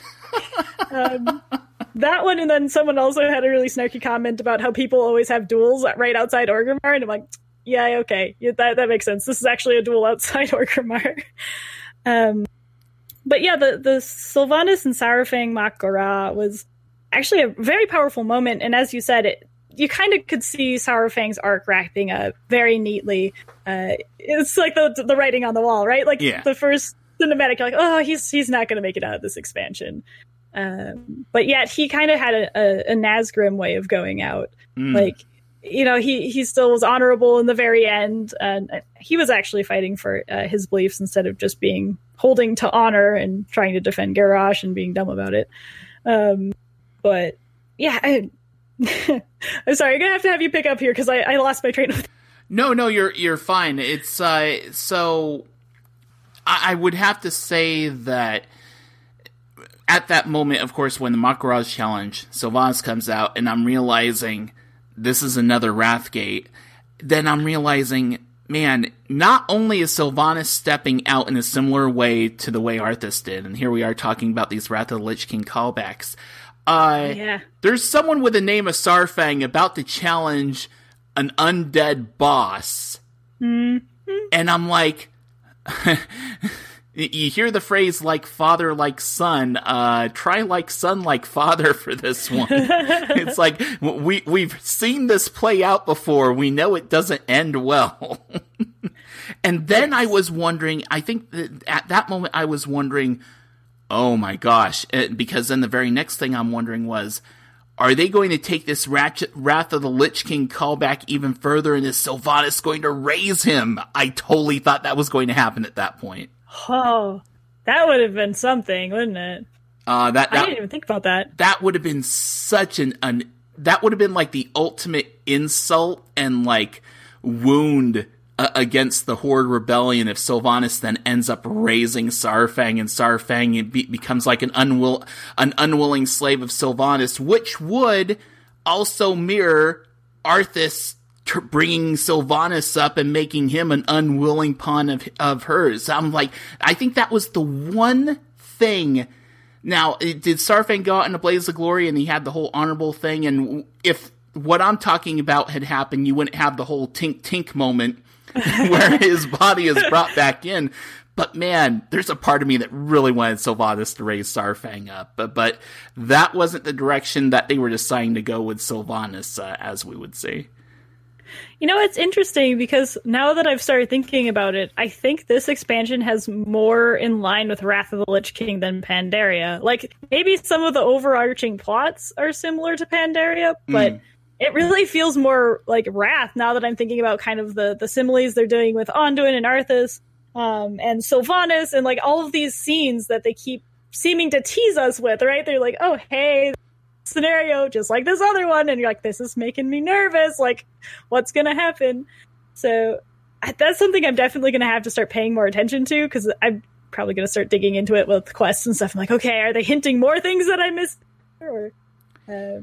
That one, and then someone also had a really snarky comment about how people always have duels right outside Orgrimmar, and I'm like, yeah, okay, that makes sense. This is actually a duel outside Orgrimmar. But yeah, the Sylvanas and Saurfang Mat Ghora was actually a very powerful moment, and as you said, you kind of could see Saurfang's arc wrapping up very neatly. It's like the writing on the wall, right? The first cinematic, you're like, oh, he's not going to make it out of this expansion. But yet he kind of had a Nazgrim way of going out. He still was honorable in the very end, and he was actually fighting for his beliefs instead of just holding to honor and trying to defend Garrosh and being dumb about it. But yeah, I'm sorry, I'm gonna have you pick up here, because I lost my train of thought. No, you're fine. It's so I would have to say that at that moment, of course, when the Mat Ghora's challenge, Sylvanas comes out, and I'm realizing this is another Wrathgate. Then I'm realizing, man, not only is Sylvanas stepping out in a similar way to the way Arthas did, and here we are talking about these Wrath of the Lich King callbacks. There's someone with the name of Saurfang about to challenge an undead boss. Mm-hmm. And I'm like, you hear the phrase like father, like son, try like son, like father for this one. It's like, we've seen this play out before. We know it doesn't end well. And then I was wondering, I think that at that moment I was wondering, oh my gosh, because then the very next thing I'm wondering was, are they going to take this Wrath of the Lich King callback even further, and is Sylvanas going to raise him? I totally thought that was going to happen at that point. Oh, that would have been something, wouldn't it? I didn't even think about that. That would have been such that would have been like the ultimate insult and like wound against the Horde Rebellion if Sylvanas then ends up raising Saurfang, and Saurfang becomes like an unwilling slave of Sylvanas, which would also mirror Arthas bringing Sylvanas up and making him an unwilling pawn of hers. I think that was the one thing. Now, did Saurfang go out in a blaze of glory and he had the whole honorable thing? And if what I'm talking about had happened, you wouldn't have the whole tink tink moment where his body is brought back in. But man, there's a part of me that really wanted Sylvanas to raise Saurfang up. But that wasn't the direction that they were deciding to go with Sylvanas, as we would say. You know, it's interesting because now that I've started thinking about it, I think this expansion has more in line with Wrath of the Lich King than Pandaria. Like, maybe some of the overarching plots are similar to Pandaria, but it really feels more like Wrath now that I'm thinking about kind of the similes they're doing with Anduin and Arthas, and Sylvanas, and like all of these scenes that they keep seeming to tease us with, right? They're like, oh, hey, scenario just like this other one, and you're like, this is making me nervous, like what's gonna happen? So that's something I'm definitely gonna have to start paying more attention to, because I'm probably gonna start digging into it with quests and stuff. I'm like, okay, are they hinting more things that I missed? Or go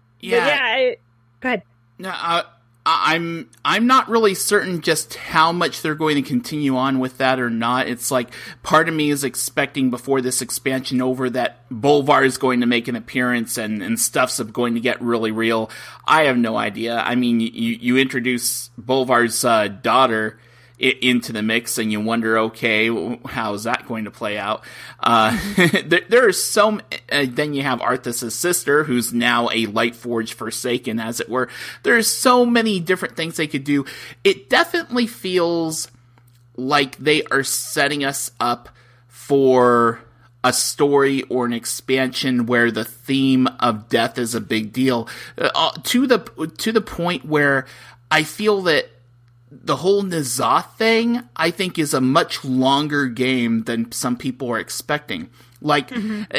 ahead. No, I'm not really certain just how much they're going to continue on with that or not. It's like part of me is expecting before this expansion over that Bolvar is going to make an appearance and stuff's going to get really real. I have no idea. I mean, you introduce Bolvar's daughter into the mix, and you wonder, okay, how is that going to play out? There are so. Then you have Arthas' sister, who's now a Lightforged Forsaken, as it were. There's so many different things they could do. It definitely feels like they are setting us up for a story or an expansion where the theme of death is a big deal, to the point where I feel that the whole N'Zoth thing, I think, is a much longer game than some people are expecting. Like, the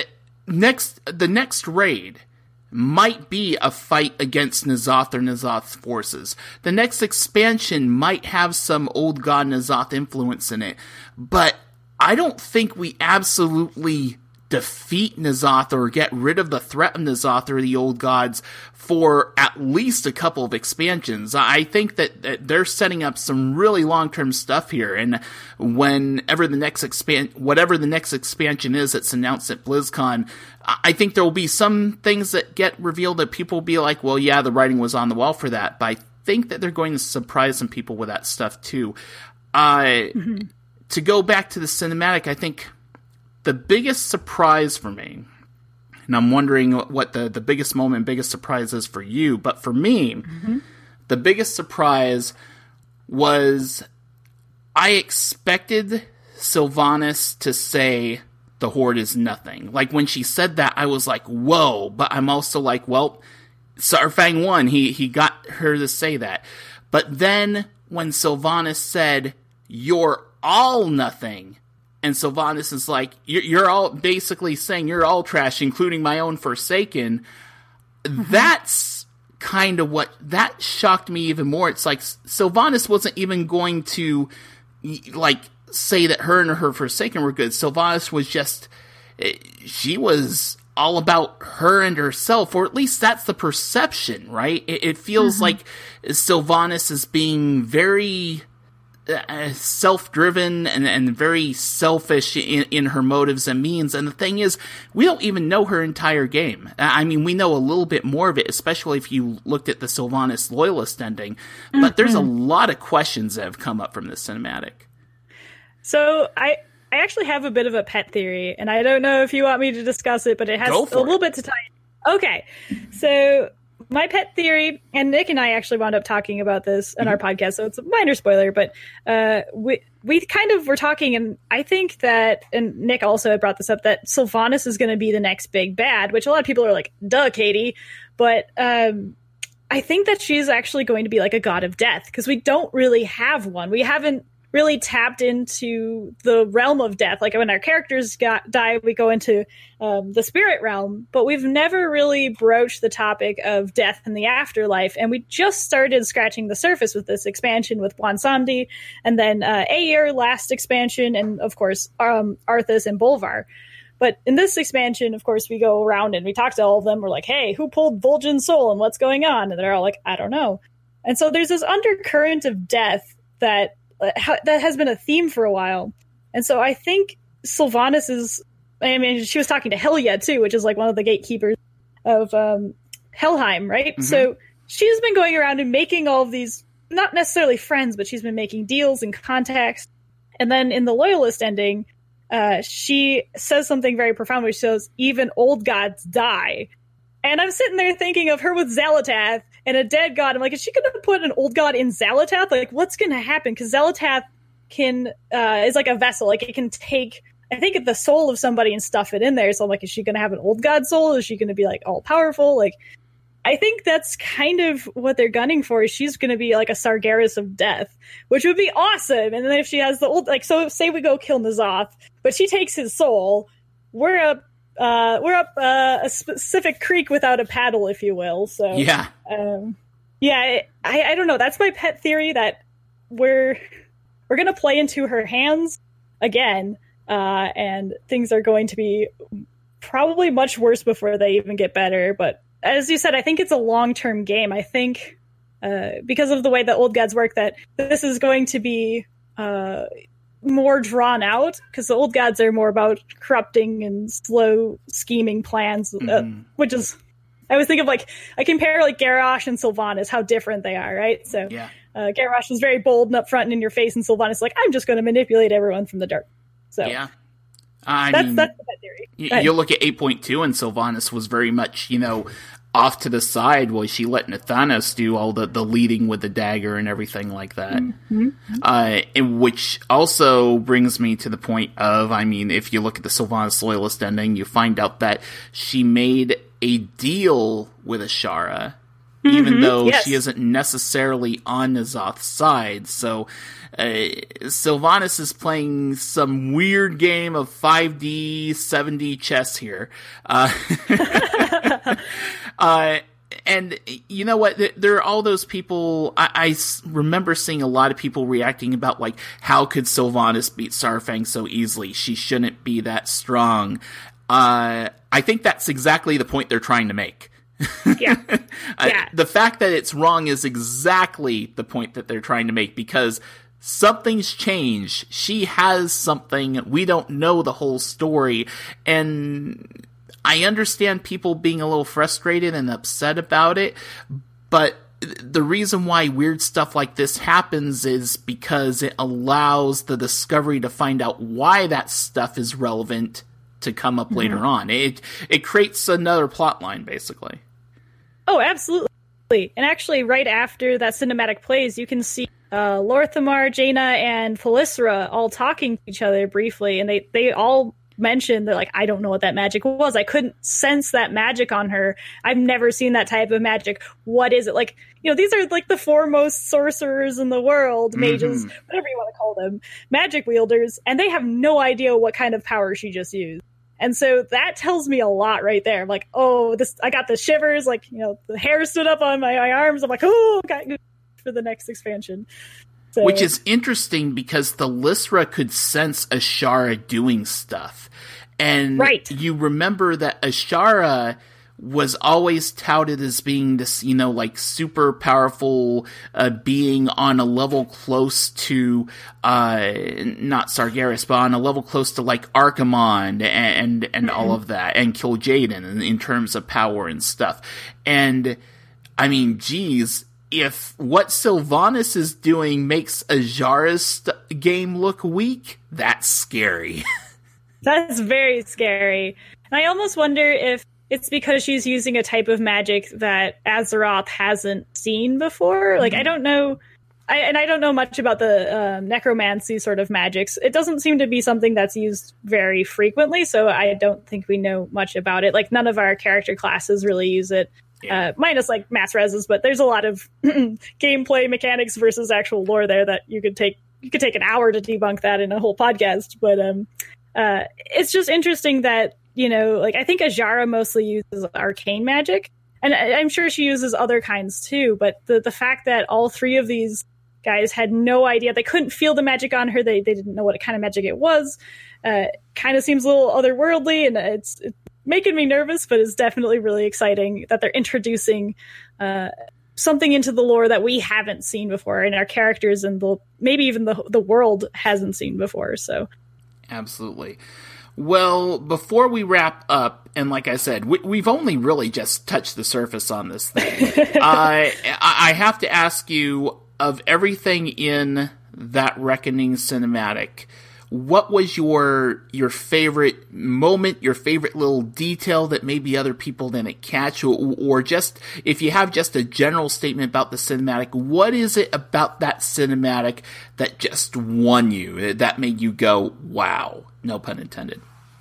next raid might be a fight against N'Zoth or N'Zoth's forces. The next expansion might have some old god N'Zoth influence in it. But I don't think we absolutely defeat N'Zoth or get rid of the threat of N'Zoth or the old gods for at least a couple of expansions. I think that they're setting up some really long-term stuff here, and whatever the next expansion is that's announced at BlizzCon, I think there will be some things that get revealed that people will be like, well, yeah, the writing was on the wall for that, but I think that they're going to surprise some people with that stuff too. To go back to the cinematic, I think the biggest surprise for me, and I'm wondering what the biggest moment, biggest surprise is for you, but for me, the biggest surprise was I expected Sylvanas to say the Horde is nothing. Like, when she said that, I was like, whoa, but I'm also like, well, Saurfang won. He got her to say that. But then when Sylvanas said, you're all nothing, and Sylvanas is like, you're all basically saying you're all trash, including my own Forsaken. That's kind of what, that shocked me even more. It's like, Sylvanas wasn't even going to, like, say that her and her Forsaken were good. Sylvanas was just, she was all about her and herself, or at least that's the perception, right? It feels like Sylvanas is being very self-driven and very selfish in her motives and means. And the thing is, we don't even know her entire game. I mean, we know a little bit more of it, especially if you looked at the Sylvanas Loyalist ending. But there's a lot of questions that have come up from this cinematic. So I actually have a bit of a pet theory, and I don't know if you want me to discuss it, but it has a little bit to tie in. Okay, so my pet theory, and Nick and I actually wound up talking about this in our podcast, so it's a minor spoiler, but we kind of were talking, and I think that, and Nick also had brought this up, that Sylvanas is going to be the next big bad, which a lot of people are like, duh, Katie, but I think that she's actually going to be like a god of death, because we don't really have one. We haven't really tapped into the realm of death. Like when our characters die, we go into the spirit realm, but we've never really broached the topic of death in the afterlife. And we just started scratching the surface with this expansion with Bwonsamdi, and then Aegir last expansion, and of course Arthas and Bolvar. But in this expansion, of course, we go around and we talk to all of them. We're like, hey, who pulled Vol'jin's soul and what's going on? And they're all like, I don't know. And so there's this undercurrent of death that has been a theme for a while. And so I think Sylvanas is, I mean, she was talking to Helya too, which is like one of the gatekeepers of Helheim, right? Mm-hmm. So she's been going around and making all of these, not necessarily friends, but she's been making deals and contacts. And then in the Loyalist ending, she says something very profound, which says, even old gods die. And I'm sitting there thinking of her with Xal'atath and a dead god. I'm like, is she going to put an old god in Xal'atath? Like, what's going to happen? Because Xal'atath is like a vessel. Like, it can take, I think, the soul of somebody and stuff it in there. So I'm like, is she going to have an old god soul? Is she going to be like all powerful? Like, I think that's kind of what they're gunning for. Is she's going to be like a Sargeras of death, which would be awesome. And then if she has the old, like, so say we go kill N'Zoth, but she takes his soul, we're up a specific creek without a paddle, if you will. So yeah, I don't know. That's my pet theory, that we're gonna play into her hands again, and things are going to be probably much worse before they even get better. But as you said, I think it's a long-term game. I think because of the way that old gods work, that this is going to be more drawn out, because the old gods are more about corrupting and slow scheming plans, which is, I always think of, like, I compare like Garrosh and Sylvanas, how different they are, right? So yeah. Garrosh is very bold and upfront and in your face, and Sylvanas is like, I'm just going to manipulate everyone from the dark. So yeah, that's the theory. You look at 8.2, and Sylvanas was very much, off to the side while she let Nathanos do all the leading with the dagger and everything like that. Mm-hmm. And which also brings me to the point of, I mean, if you look at the Sylvanas Loyalist ending, you find out that she made a deal with Ashara, even though she isn't necessarily on N'Zoth's side. So Sylvanas is playing some weird game of 5D, 7D chess here. And you know what? There are all those people. I remember seeing a lot of people reacting about, like, how could Sylvanas beat Saurfang so easily? She shouldn't be that strong. I think that's exactly the point they're trying to make. Yeah. Yeah. The fact that it's wrong is exactly the point that they're trying to make, because something's changed. She has something. We don't know the whole story. And I understand people being a little frustrated and upset about it, but the reason why weird stuff like this happens is because it allows the Discovery to find out why that stuff is relevant to come up later on. It creates another plot line, basically. Oh, absolutely. And actually, right after that cinematic plays, you can see Lor'themar, Jaina, and Felisra all talking to each other briefly, and they all mentioned, they're like, I don't know what that magic was. I couldn't sense that magic on her. I've never seen that type of magic. What is it? Like, these are like the foremost sorcerers in the world, mages, whatever you want to call them, magic wielders, and they have no idea what kind of power she just used. And so that tells me a lot right there. I'm like, oh, I got the shivers, like, the hair stood up on my arms. I'm like, oh, got good for the next expansion. So, which is interesting, because the Lysra could sense Ashara doing stuff. And you remember that Ashara was always touted as being this, like, super powerful being on a level close to, not Sargeras, but on a level close to, like, Archimonde and all of that, and Kil'jaeden in terms of power and stuff. And, I mean, geez, if what Sylvanas is doing makes Ajara's game look weak, that's scary. That's very scary. And I almost wonder if it's because she's using a type of magic that Azeroth hasn't seen before. Like, I don't know. I don't know much about the necromancy sort of magics. It doesn't seem to be something that's used very frequently, so I don't think we know much about it. Like, none of our character classes really use it, minus, like, mass reses, but there's a lot of gameplay mechanics versus actual lore there that you could take an hour to debunk that in a whole podcast. But it's just interesting that, you know, like, I think Ajara mostly uses arcane magic, and I'm sure she uses other kinds too, but the fact that all three of these guys had no idea, they couldn't feel the magic on her, they didn't know what kind of magic it was, kind of seems a little otherworldly, and it's making me nervous, but it's definitely really exciting that they're introducing something into the lore that we haven't seen before, and our characters and maybe even the world hasn't seen before. So absolutely. Well, before we wrap up, and like I said, we've only really just touched the surface on this thing. I have to ask you, of everything in that Reckoning cinematic, what was your favorite moment, your favorite little detail that maybe other people didn't catch, or just, if you have just a general statement about the cinematic, what is it about that cinematic that just won you, that made you go, wow? No pun intended.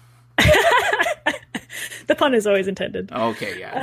The pun is always intended. Okay, yeah,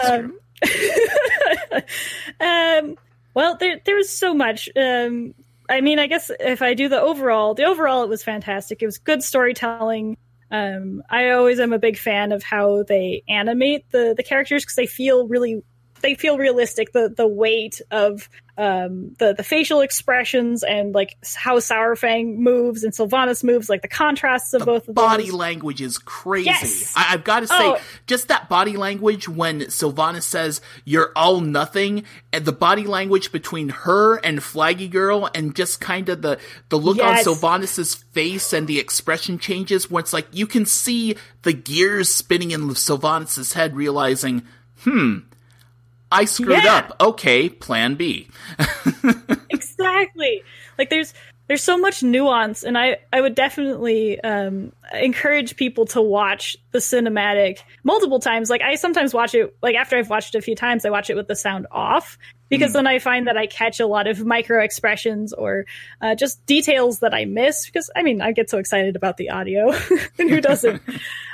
that's true. Well, there was so much. I mean, I guess if I do the overall, it was fantastic. It was good storytelling. I always am a big fan of how they animate the characters, because they feel realistic. The weight of the facial expressions, and like how Sourfang moves and Sylvanas moves, like the contrasts of both of those. Body language is crazy. Yes! I've got to say, just that body language when Sylvanas says, "You're all nothing," and the body language between her and Flaggy Girl, and just kind of the look on Sylvanas' face and the expression changes, where it's like you can see the gears spinning in Sylvanas' head, realizing, I screwed up. Okay, plan B. Exactly. Like, there's so much nuance, and I would definitely encourage people to watch the cinematic multiple times. Like, I sometimes watch it, like, after I've watched it a few times, I watch it with the sound off, because then I find that I catch a lot of micro expressions or just details that I miss, because, I mean, I get so excited about the audio, and who doesn't?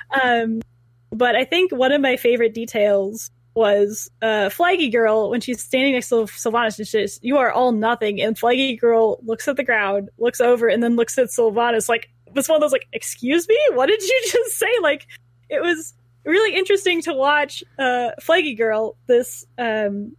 But I think one of my favorite details was Flaggy Girl, when she's standing next to Sylvanas, and she says, "You are all nothing," and Flaggy Girl looks at the ground, looks over, and then looks at Sylvanas, like, was one of those, like, "Excuse me? What did you just say?" Like, it was really interesting to watch Flaggy Girl, this, and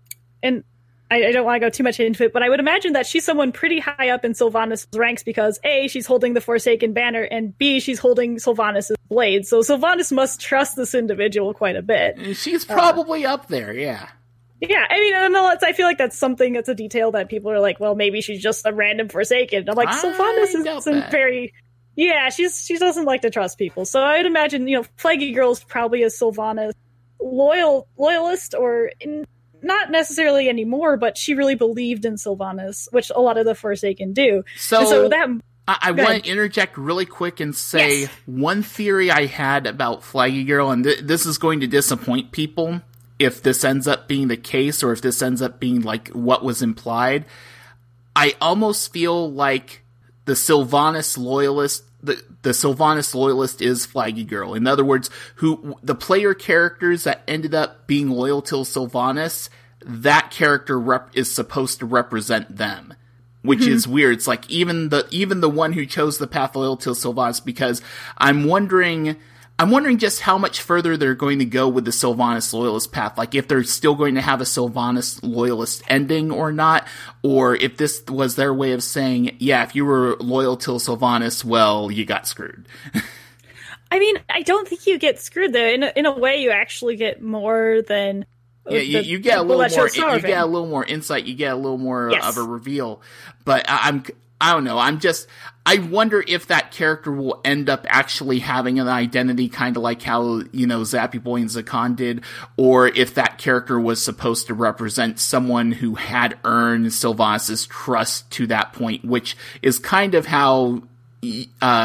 I don't want to go too much into it, but I would imagine that she's someone pretty high up in Sylvanas' ranks, because A, she's holding the Forsaken banner, and B, she's holding Sylvanas' blade. So Sylvanas must trust this individual quite a bit. She's probably up there, yeah. Yeah, I mean, I feel like that's a detail that people are like, well, maybe she's just a random Forsaken. I'm like, Sylvanas isn't very... Yeah, she doesn't like to trust people. So I would imagine, Flaggy Girl's probably a Sylvanas loyalist, or... not necessarily anymore, but she really believed in Sylvanas, which a lot of the Forsaken do. So that I want to interject really quick and say one theory I had about Flaggy Girl, and this is going to disappoint people if this ends up being the case, or if this ends up being like what was implied. I almost feel like the Sylvanas loyalist, the Sylvanas loyalist is Flaggy Girl. In other words, who the player characters that ended up being loyal to Sylvanas, that character is supposed to represent them, which is weird. It's like even the one who chose the path loyal to Sylvanas, because I'm wondering just how much further they're going to go with the Sylvanas loyalist path. Like, if they're still going to have a Sylvanas loyalist ending or not, or if this was their way of saying, yeah, if you were loyal to Sylvanas, well, you got screwed. I mean, I don't think you get screwed there. In a way, you actually get more than... Yeah, you get a little more. You get a little more insight. You get a little more of a reveal. But I don't know. I wonder if that character will end up actually having an identity, kind of like how, Zappy Boy and Zakan did, or if that character was supposed to represent someone who had earned Sylvanas' trust to that point, which is kind of how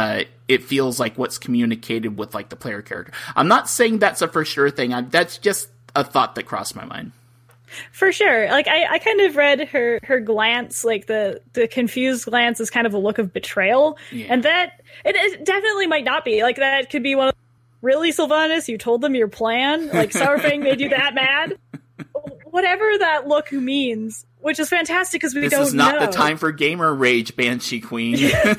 it feels like what's communicated with like the player character. I'm not saying that's a for sure thing. That's just a thought that crossed my mind. For sure. Like I kind of read her glance, like the confused glance is kind of a look of betrayal. Yeah. And that it definitely might not be. Like that could be one of really, Sylvanas, you told them your plan? Like Saurfang made you that mad? Whatever that look means, which is fantastic because we don't know. This is not the time for gamer rage, Banshee Queen.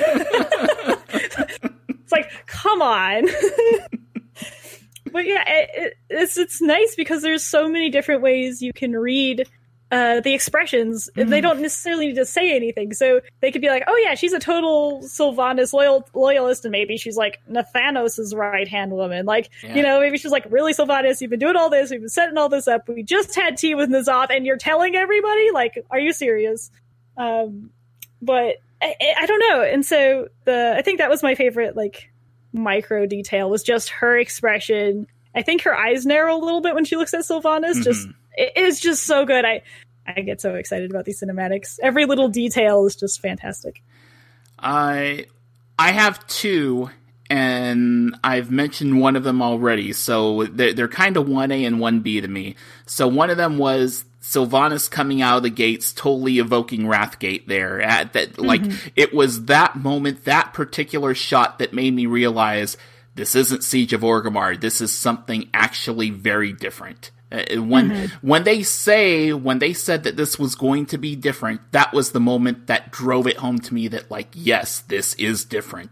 It's like, come on. But yeah, it's nice because there's so many different ways you can read the expressions. They don't necessarily need to say anything. So they could be like, oh yeah, she's a total Sylvanas loyalist, and maybe she's like Nathanos' right-hand woman. Like, you know, maybe she's like, really, Sylvanas, you've been doing all this, we've been setting all this up, we just had tea with N'Zoth, and you're telling everybody? Like, are you serious? But I don't know. And so I think that was my favorite, like, micro detail was just her expression. I think her eyes narrow a little bit when she looks at Sylvanas. Just it is just so good. I get so excited about these cinematics. Every little detail is just fantastic. I have two, and I've mentioned one of them already. So they're kind of 1A and 1B to me. So one of them was Sylvanas coming out of the gates, totally evoking Wrathgate there. Like, it was that moment, that particular shot that made me realize this isn't Siege of Orgrimmar. This is something actually very different. When they said that this was going to be different, that was the moment that drove it home to me that, like, yes, this is different.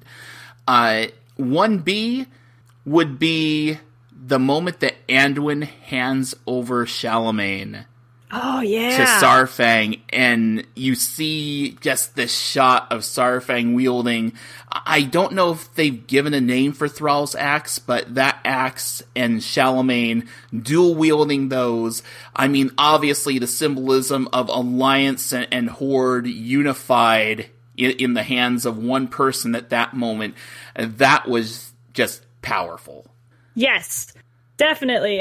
1B would be the moment that Anduin hands over Charlemagne. Oh, yeah. To Saurfang, and you see just this shot of Saurfang wielding. I don't know if they've given a name for Thrall's axe, but that axe and Charlemagne dual wielding those. I mean, obviously the symbolism of alliance and horde unified in the hands of one person at that moment. That was just powerful. Yes, definitely.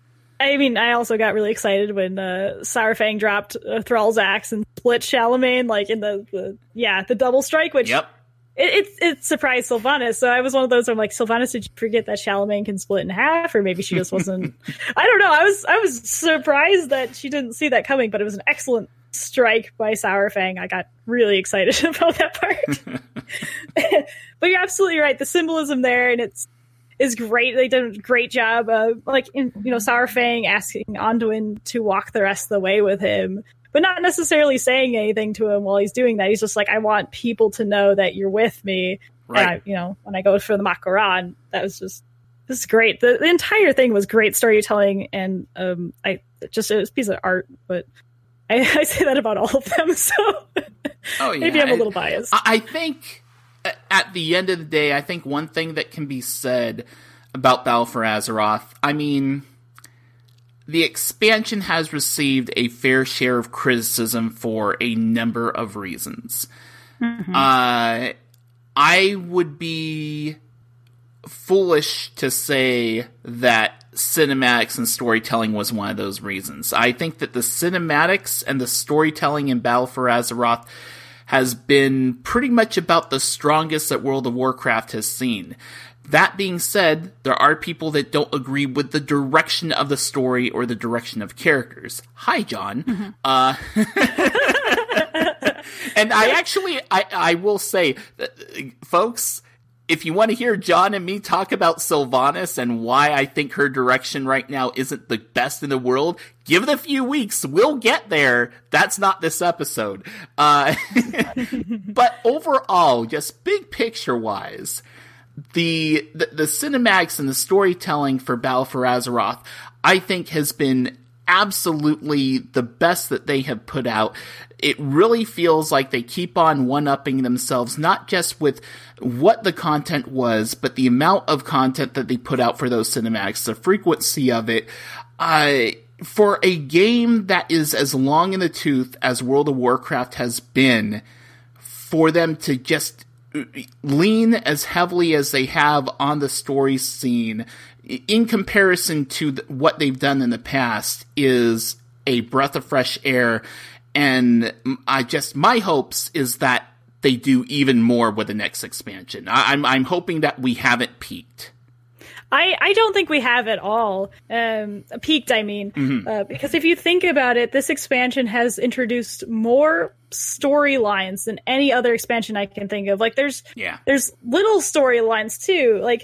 I also got really excited when Saurfang dropped Thrall's axe and split Charlemagne, like in the double strike, which it surprised Sylvanas. So I was one of those where I'm like, Sylvanas, did you forget that Charlemagne can split in half? Or maybe she just wasn't... I don't know. I was surprised that she didn't see that coming, but it was an excellent strike by Saurfang. I got really excited about that part. But you're absolutely right. The symbolism there, and is great. They did a great job of, Saurfang asking Anduin to walk the rest of the way with him, but not necessarily saying anything to him while he's doing that. He's just like, I want people to know that you're with me. Right. And when I go for the Mak'gora, this is great. The entire thing was great storytelling, and it was a piece of art, but I say that about all of them, so maybe I'm a little biased. I think... At the end of the day, I think one thing that can be said about Battle for Azeroth, I mean, the expansion has received a fair share of criticism for a number of reasons. I would be foolish to say that cinematics and storytelling was one of those reasons. I think that the cinematics and the storytelling in Battle for Azeroth has been pretty much about the strongest that World of Warcraft has seen. That being said, there are people that don't agree with the direction of the story or the direction of characters. Hi, John. And I will say, folks, if you want to hear John and me talk about Sylvanas and why I think her direction right now isn't the best in the world, give it a few weeks. We'll get there. That's not this episode. But overall, just big picture wise, the cinematics and the storytelling for Battle for Azeroth, I think has been absolutely the best that they have put out. It really feels like they keep on one-upping themselves, not just with what the content was, but the amount of content that they put out for those cinematics, the frequency of it. For a game that is as long in the tooth as World of Warcraft has been, for them to just lean as heavily as they have on the story scene in comparison to what they've done in the past is a breath of fresh air. And my hopes is that they do even more with the next expansion. I'm hoping that we haven't peaked. I don't think we have at all. Peaked, I mean. Because if you think about it, this expansion has introduced more storylines than any other expansion I can think of. Like, there's little storylines, too. Like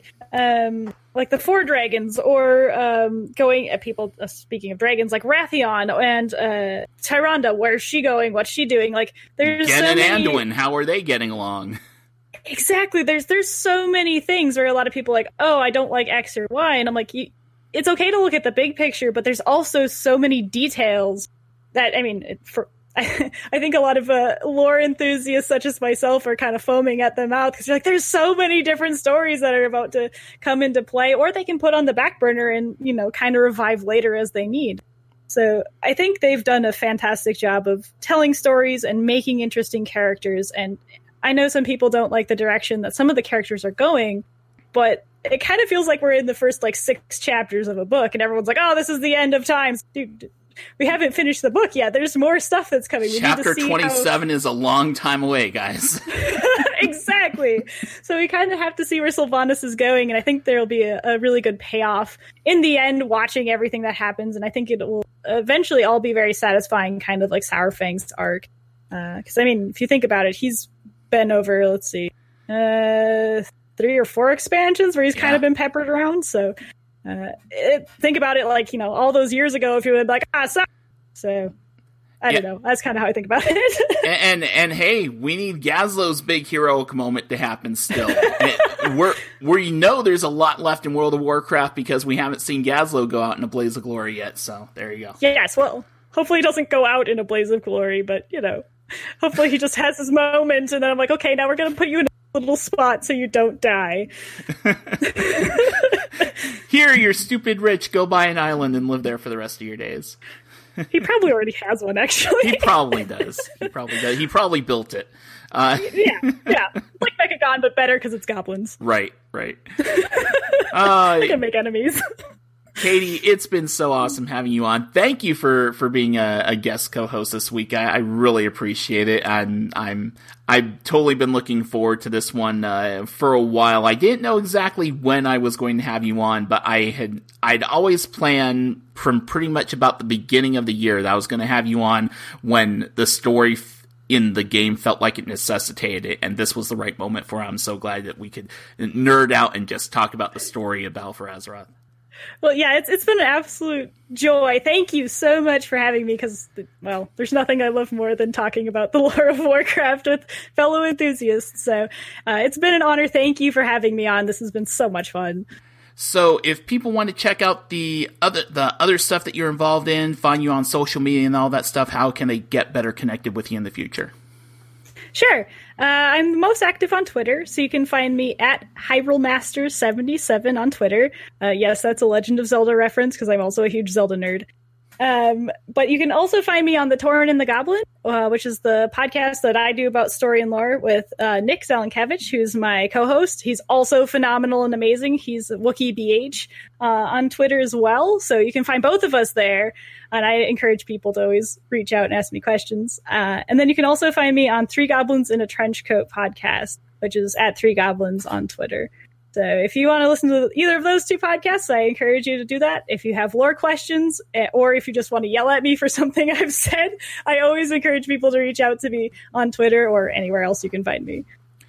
the Four Dragons, or speaking of dragons, like Wrathion and Tyrande. Where's she going? What's she doing? Like, there's Gen so and many... Anduin, how are they getting along? Exactly. There's so many things where a lot of people are like, oh, I don't like X or Y. And I'm like, it's okay to look at the big picture, but there's also so many details that, I mean, I think a lot of lore enthusiasts such as myself are kind of foaming at the mouth because you're like, there's so many different stories that are about to come into play, or they can put on the back burner and, kind of revive later as they need. So I think they've done a fantastic job of telling stories and making interesting characters. And I know some people don't like the direction that some of the characters are going, but it kind of feels like we're in the first 6 chapters of a book and everyone's like, oh, this is the end of times. Dude, we haven't finished the book yet. There's more stuff that's coming. Chapter 27 is a long time away, guys. Exactly. So we kind of have to see where Sylvanas is going, and I think there'll be a really good payoff in the end watching everything that happens, and I think it will eventually all be very satisfying, kind of like Sourfang's arc. Because, I mean, if you think about it, he's been over, let's see, 3 or 4 expansions where he's kind of been peppered around. So think about it like, all those years ago, if you would so I don't know. That's kind of how I think about it. and hey, we need Gazlo's big heroic moment to happen still. There's a lot left in World of Warcraft because we haven't seen Gazlo go out in a blaze of glory yet. So there you go. Yes, well, hopefully he doesn't go out in a blaze of glory, but hopefully he just has his moment, and then I'm like, okay, now we're going to put you in a little spot so you don't die. Here, you're stupid rich, go buy an island and live there for the rest of your days. He probably already has one, actually. He probably does. He probably built it. Yeah. Like Mechagon, but better because it's goblins. Right. They can make enemies. Katie, it's been so awesome having you on. Thank you for being a guest co-host this week. I really appreciate it. I've totally been looking forward to this one for a while. I didn't know exactly when I was going to have you on, but I'd always planned from pretty much about the beginning of the year that I was going to have you on when the story in the game felt like it necessitated it, and this was the right moment for it. I'm so glad that we could nerd out and just talk about the story of Battle for Azeroth. Well, yeah, it's been an absolute joy. Thank you so much for having me because, well, there's nothing I love more than talking about the lore of Warcraft with fellow enthusiasts. So it's been an honor. Thank you for having me on. This has been so much fun. So if people want to check out the other stuff that you're involved in, find you on social media and all that stuff, how can they get better connected with you in the future? Sure. I'm most active on Twitter, so you can find me at HyruleMasters77 on Twitter. Yes, that's a Legend of Zelda reference, because I'm also a huge Zelda nerd. But you can also find me on The Tauren and the Goblin, which is the podcast that I do about story and lore with Nick Zelenkevich, who's my co-host. He's also phenomenal and amazing. He's Wookiee BH on Twitter as well, so you can find both of us there. And I encourage people to always reach out and ask me questions. And then you can also find me on Three Goblins in a Trenchcoat podcast, which is at Three Goblins on Twitter. So if you want to listen to either of those 2 podcasts, I encourage you to do that. If you have lore questions, or if you just want to yell at me for something I've said, I always encourage people to reach out to me on Twitter or anywhere else you can find me.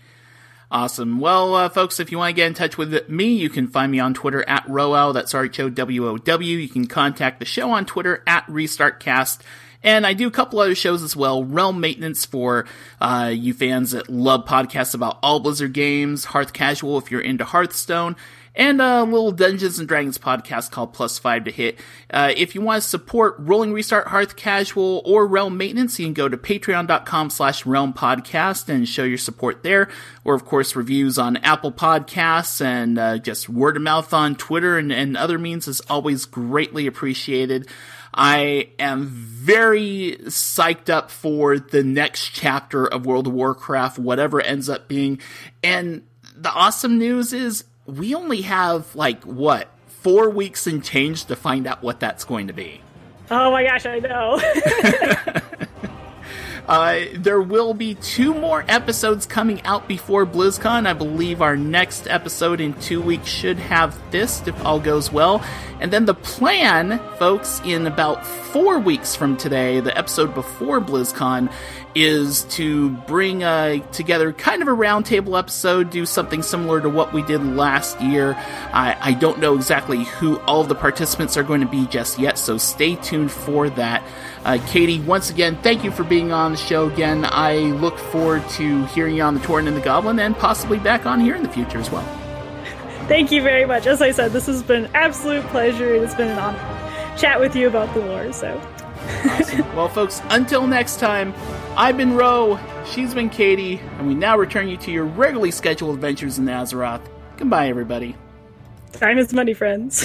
Awesome. Well, folks, if you want to get in touch with me, you can find me on Twitter at Rowow. That's RHOWOW. You can contact the show on Twitter at RestartCast. And I do a couple other shows as well. Realm Maintenance for you fans that love podcasts about all Blizzard games. Hearth Casual if you're into Hearthstone. And a little Dungeons & Dragons podcast called +5 to Hit. If you want to support Rolling Restart, Hearth Casual, or Realm Maintenance, you can go to patreon.com/Realm Podcast and show your support there. Or, of course, reviews on Apple Podcasts and just word of mouth on Twitter and other means is always greatly appreciated. I am very psyched up for the next chapter of World of Warcraft, whatever it ends up being. And the awesome news is we only have, 4 weeks and change to find out what that's going to be. Oh my gosh, I know. There will be 2 more episodes coming out before BlizzCon. I believe our next episode in 2 weeks should have this, if all goes well. And then the plan, folks, in about 4 weeks from today, the episode before BlizzCon, is to bring together kind of a roundtable episode, do something similar to what we did last year. I don't know exactly who all of the participants are going to be just yet, so stay tuned for that. Katie, once again, thank you for being on the show again. I look forward to hearing you on the Tauren and the Goblin, and possibly back on here in the future as well. Thank you very much. As I said, this has been an absolute pleasure. It's been an honor to chat with you about the lore, so... Awesome. Well, folks, until next time, I've been Ro, she's been Katie, and we now return you to your regularly scheduled adventures in Azeroth. Goodbye, everybody. Time is money, friends.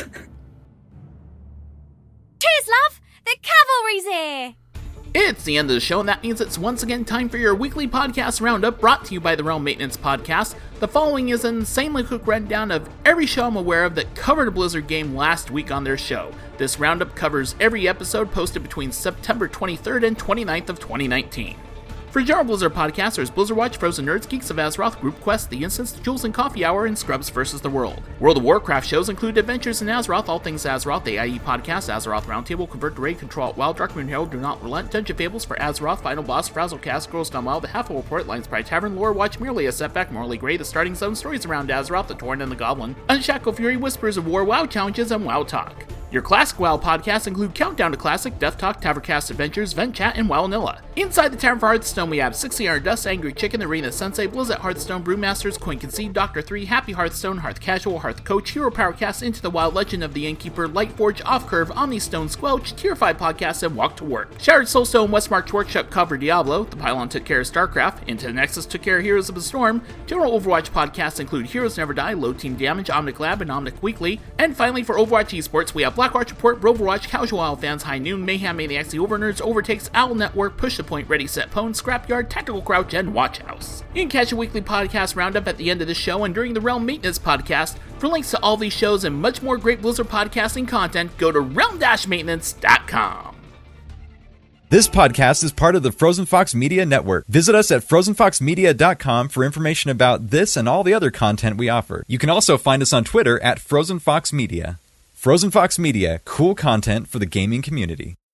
Cheers, love! The cavalry's here! It's the end of the show, and that means it's once again time for your weekly podcast roundup brought to you by the Realm Maintenance Podcast. The following is an insanely quick rundown of every show I'm aware of that covered a Blizzard game last week on their show. This roundup covers every episode posted between September 23rd and 29th of 2019. For General Blizzard podcasts, there's Blizzard Watch, Frozen Nerds, Geeks of Azeroth, Group Quest, The Instance, Jules and Coffee Hour, and Scrubs vs. the World. World of Warcraft shows include Adventures in Azeroth, All Things Azeroth, the AIE Podcast, Azeroth Roundtable, Convert to Raid, Control Alt Wild, Darkmoon Herald, Do Not Relent, Dungeon Fables for Azeroth, Final Boss, Frazzlecast, Girls Gone Wild, The Half-Full Report, Lions Pride Tavern, Lore Watch, Merely a Setback, Morally Grey, The Starting Zone, Stories Around Azeroth, The Tauren and the Goblin, Unshackled Fury, Whispers of War, WoW Challenges, and WoW Talk. Your Classic WoW podcasts include Countdown to Classic, Death Talk, Tavercast Adventures, Vent Chat, and WoWnilla. Inside the Tavern for Hearthstone, we have 60 Iron Dust, Angry Chicken, Arena Sensei, Blizzard Hearthstone, Brewmasters, Coin Concede, Dr. 3, Happy Hearthstone, Hearth Casual, Hearth Coach, Hero Powercast, Into the Wild, Legend of the Innkeeper, Lightforge, Off Curve, Omnistone, Squelch, Tier 5 Podcast, and Walk to Work. Shattered Soulstone, Westmarch Workshop cover Diablo, The Pylon took care of StarCraft, Into the Nexus took care of Heroes of the Storm. General Overwatch podcasts include Heroes Never Die, Low Team Damage, Omnic Lab, and Omnic Weekly. And finally, for Overwatch Esports, we have Blackwatch Report, Overwatch, Casual WoW Fans, High Noon, Mayhem Maniacs, The Overnerds, Overtakes, Owl Network, Push the Point, Ready Set Pwn, Scrapyard, Tactical Crouch, and Watch House. You can catch a weekly podcast roundup at the end of the show and during the Realm Maintenance Podcast. For links to all these shows and much more great Blizzard podcasting content, go to realm-maintenance.com. This podcast is part of the Frozen Fox Media Network. Visit us at frozenfoxmedia.com for information about this and all the other content we offer. You can also find us on Twitter at Frozen Fox Media. Frozen Fox Media, cool content for the gaming community.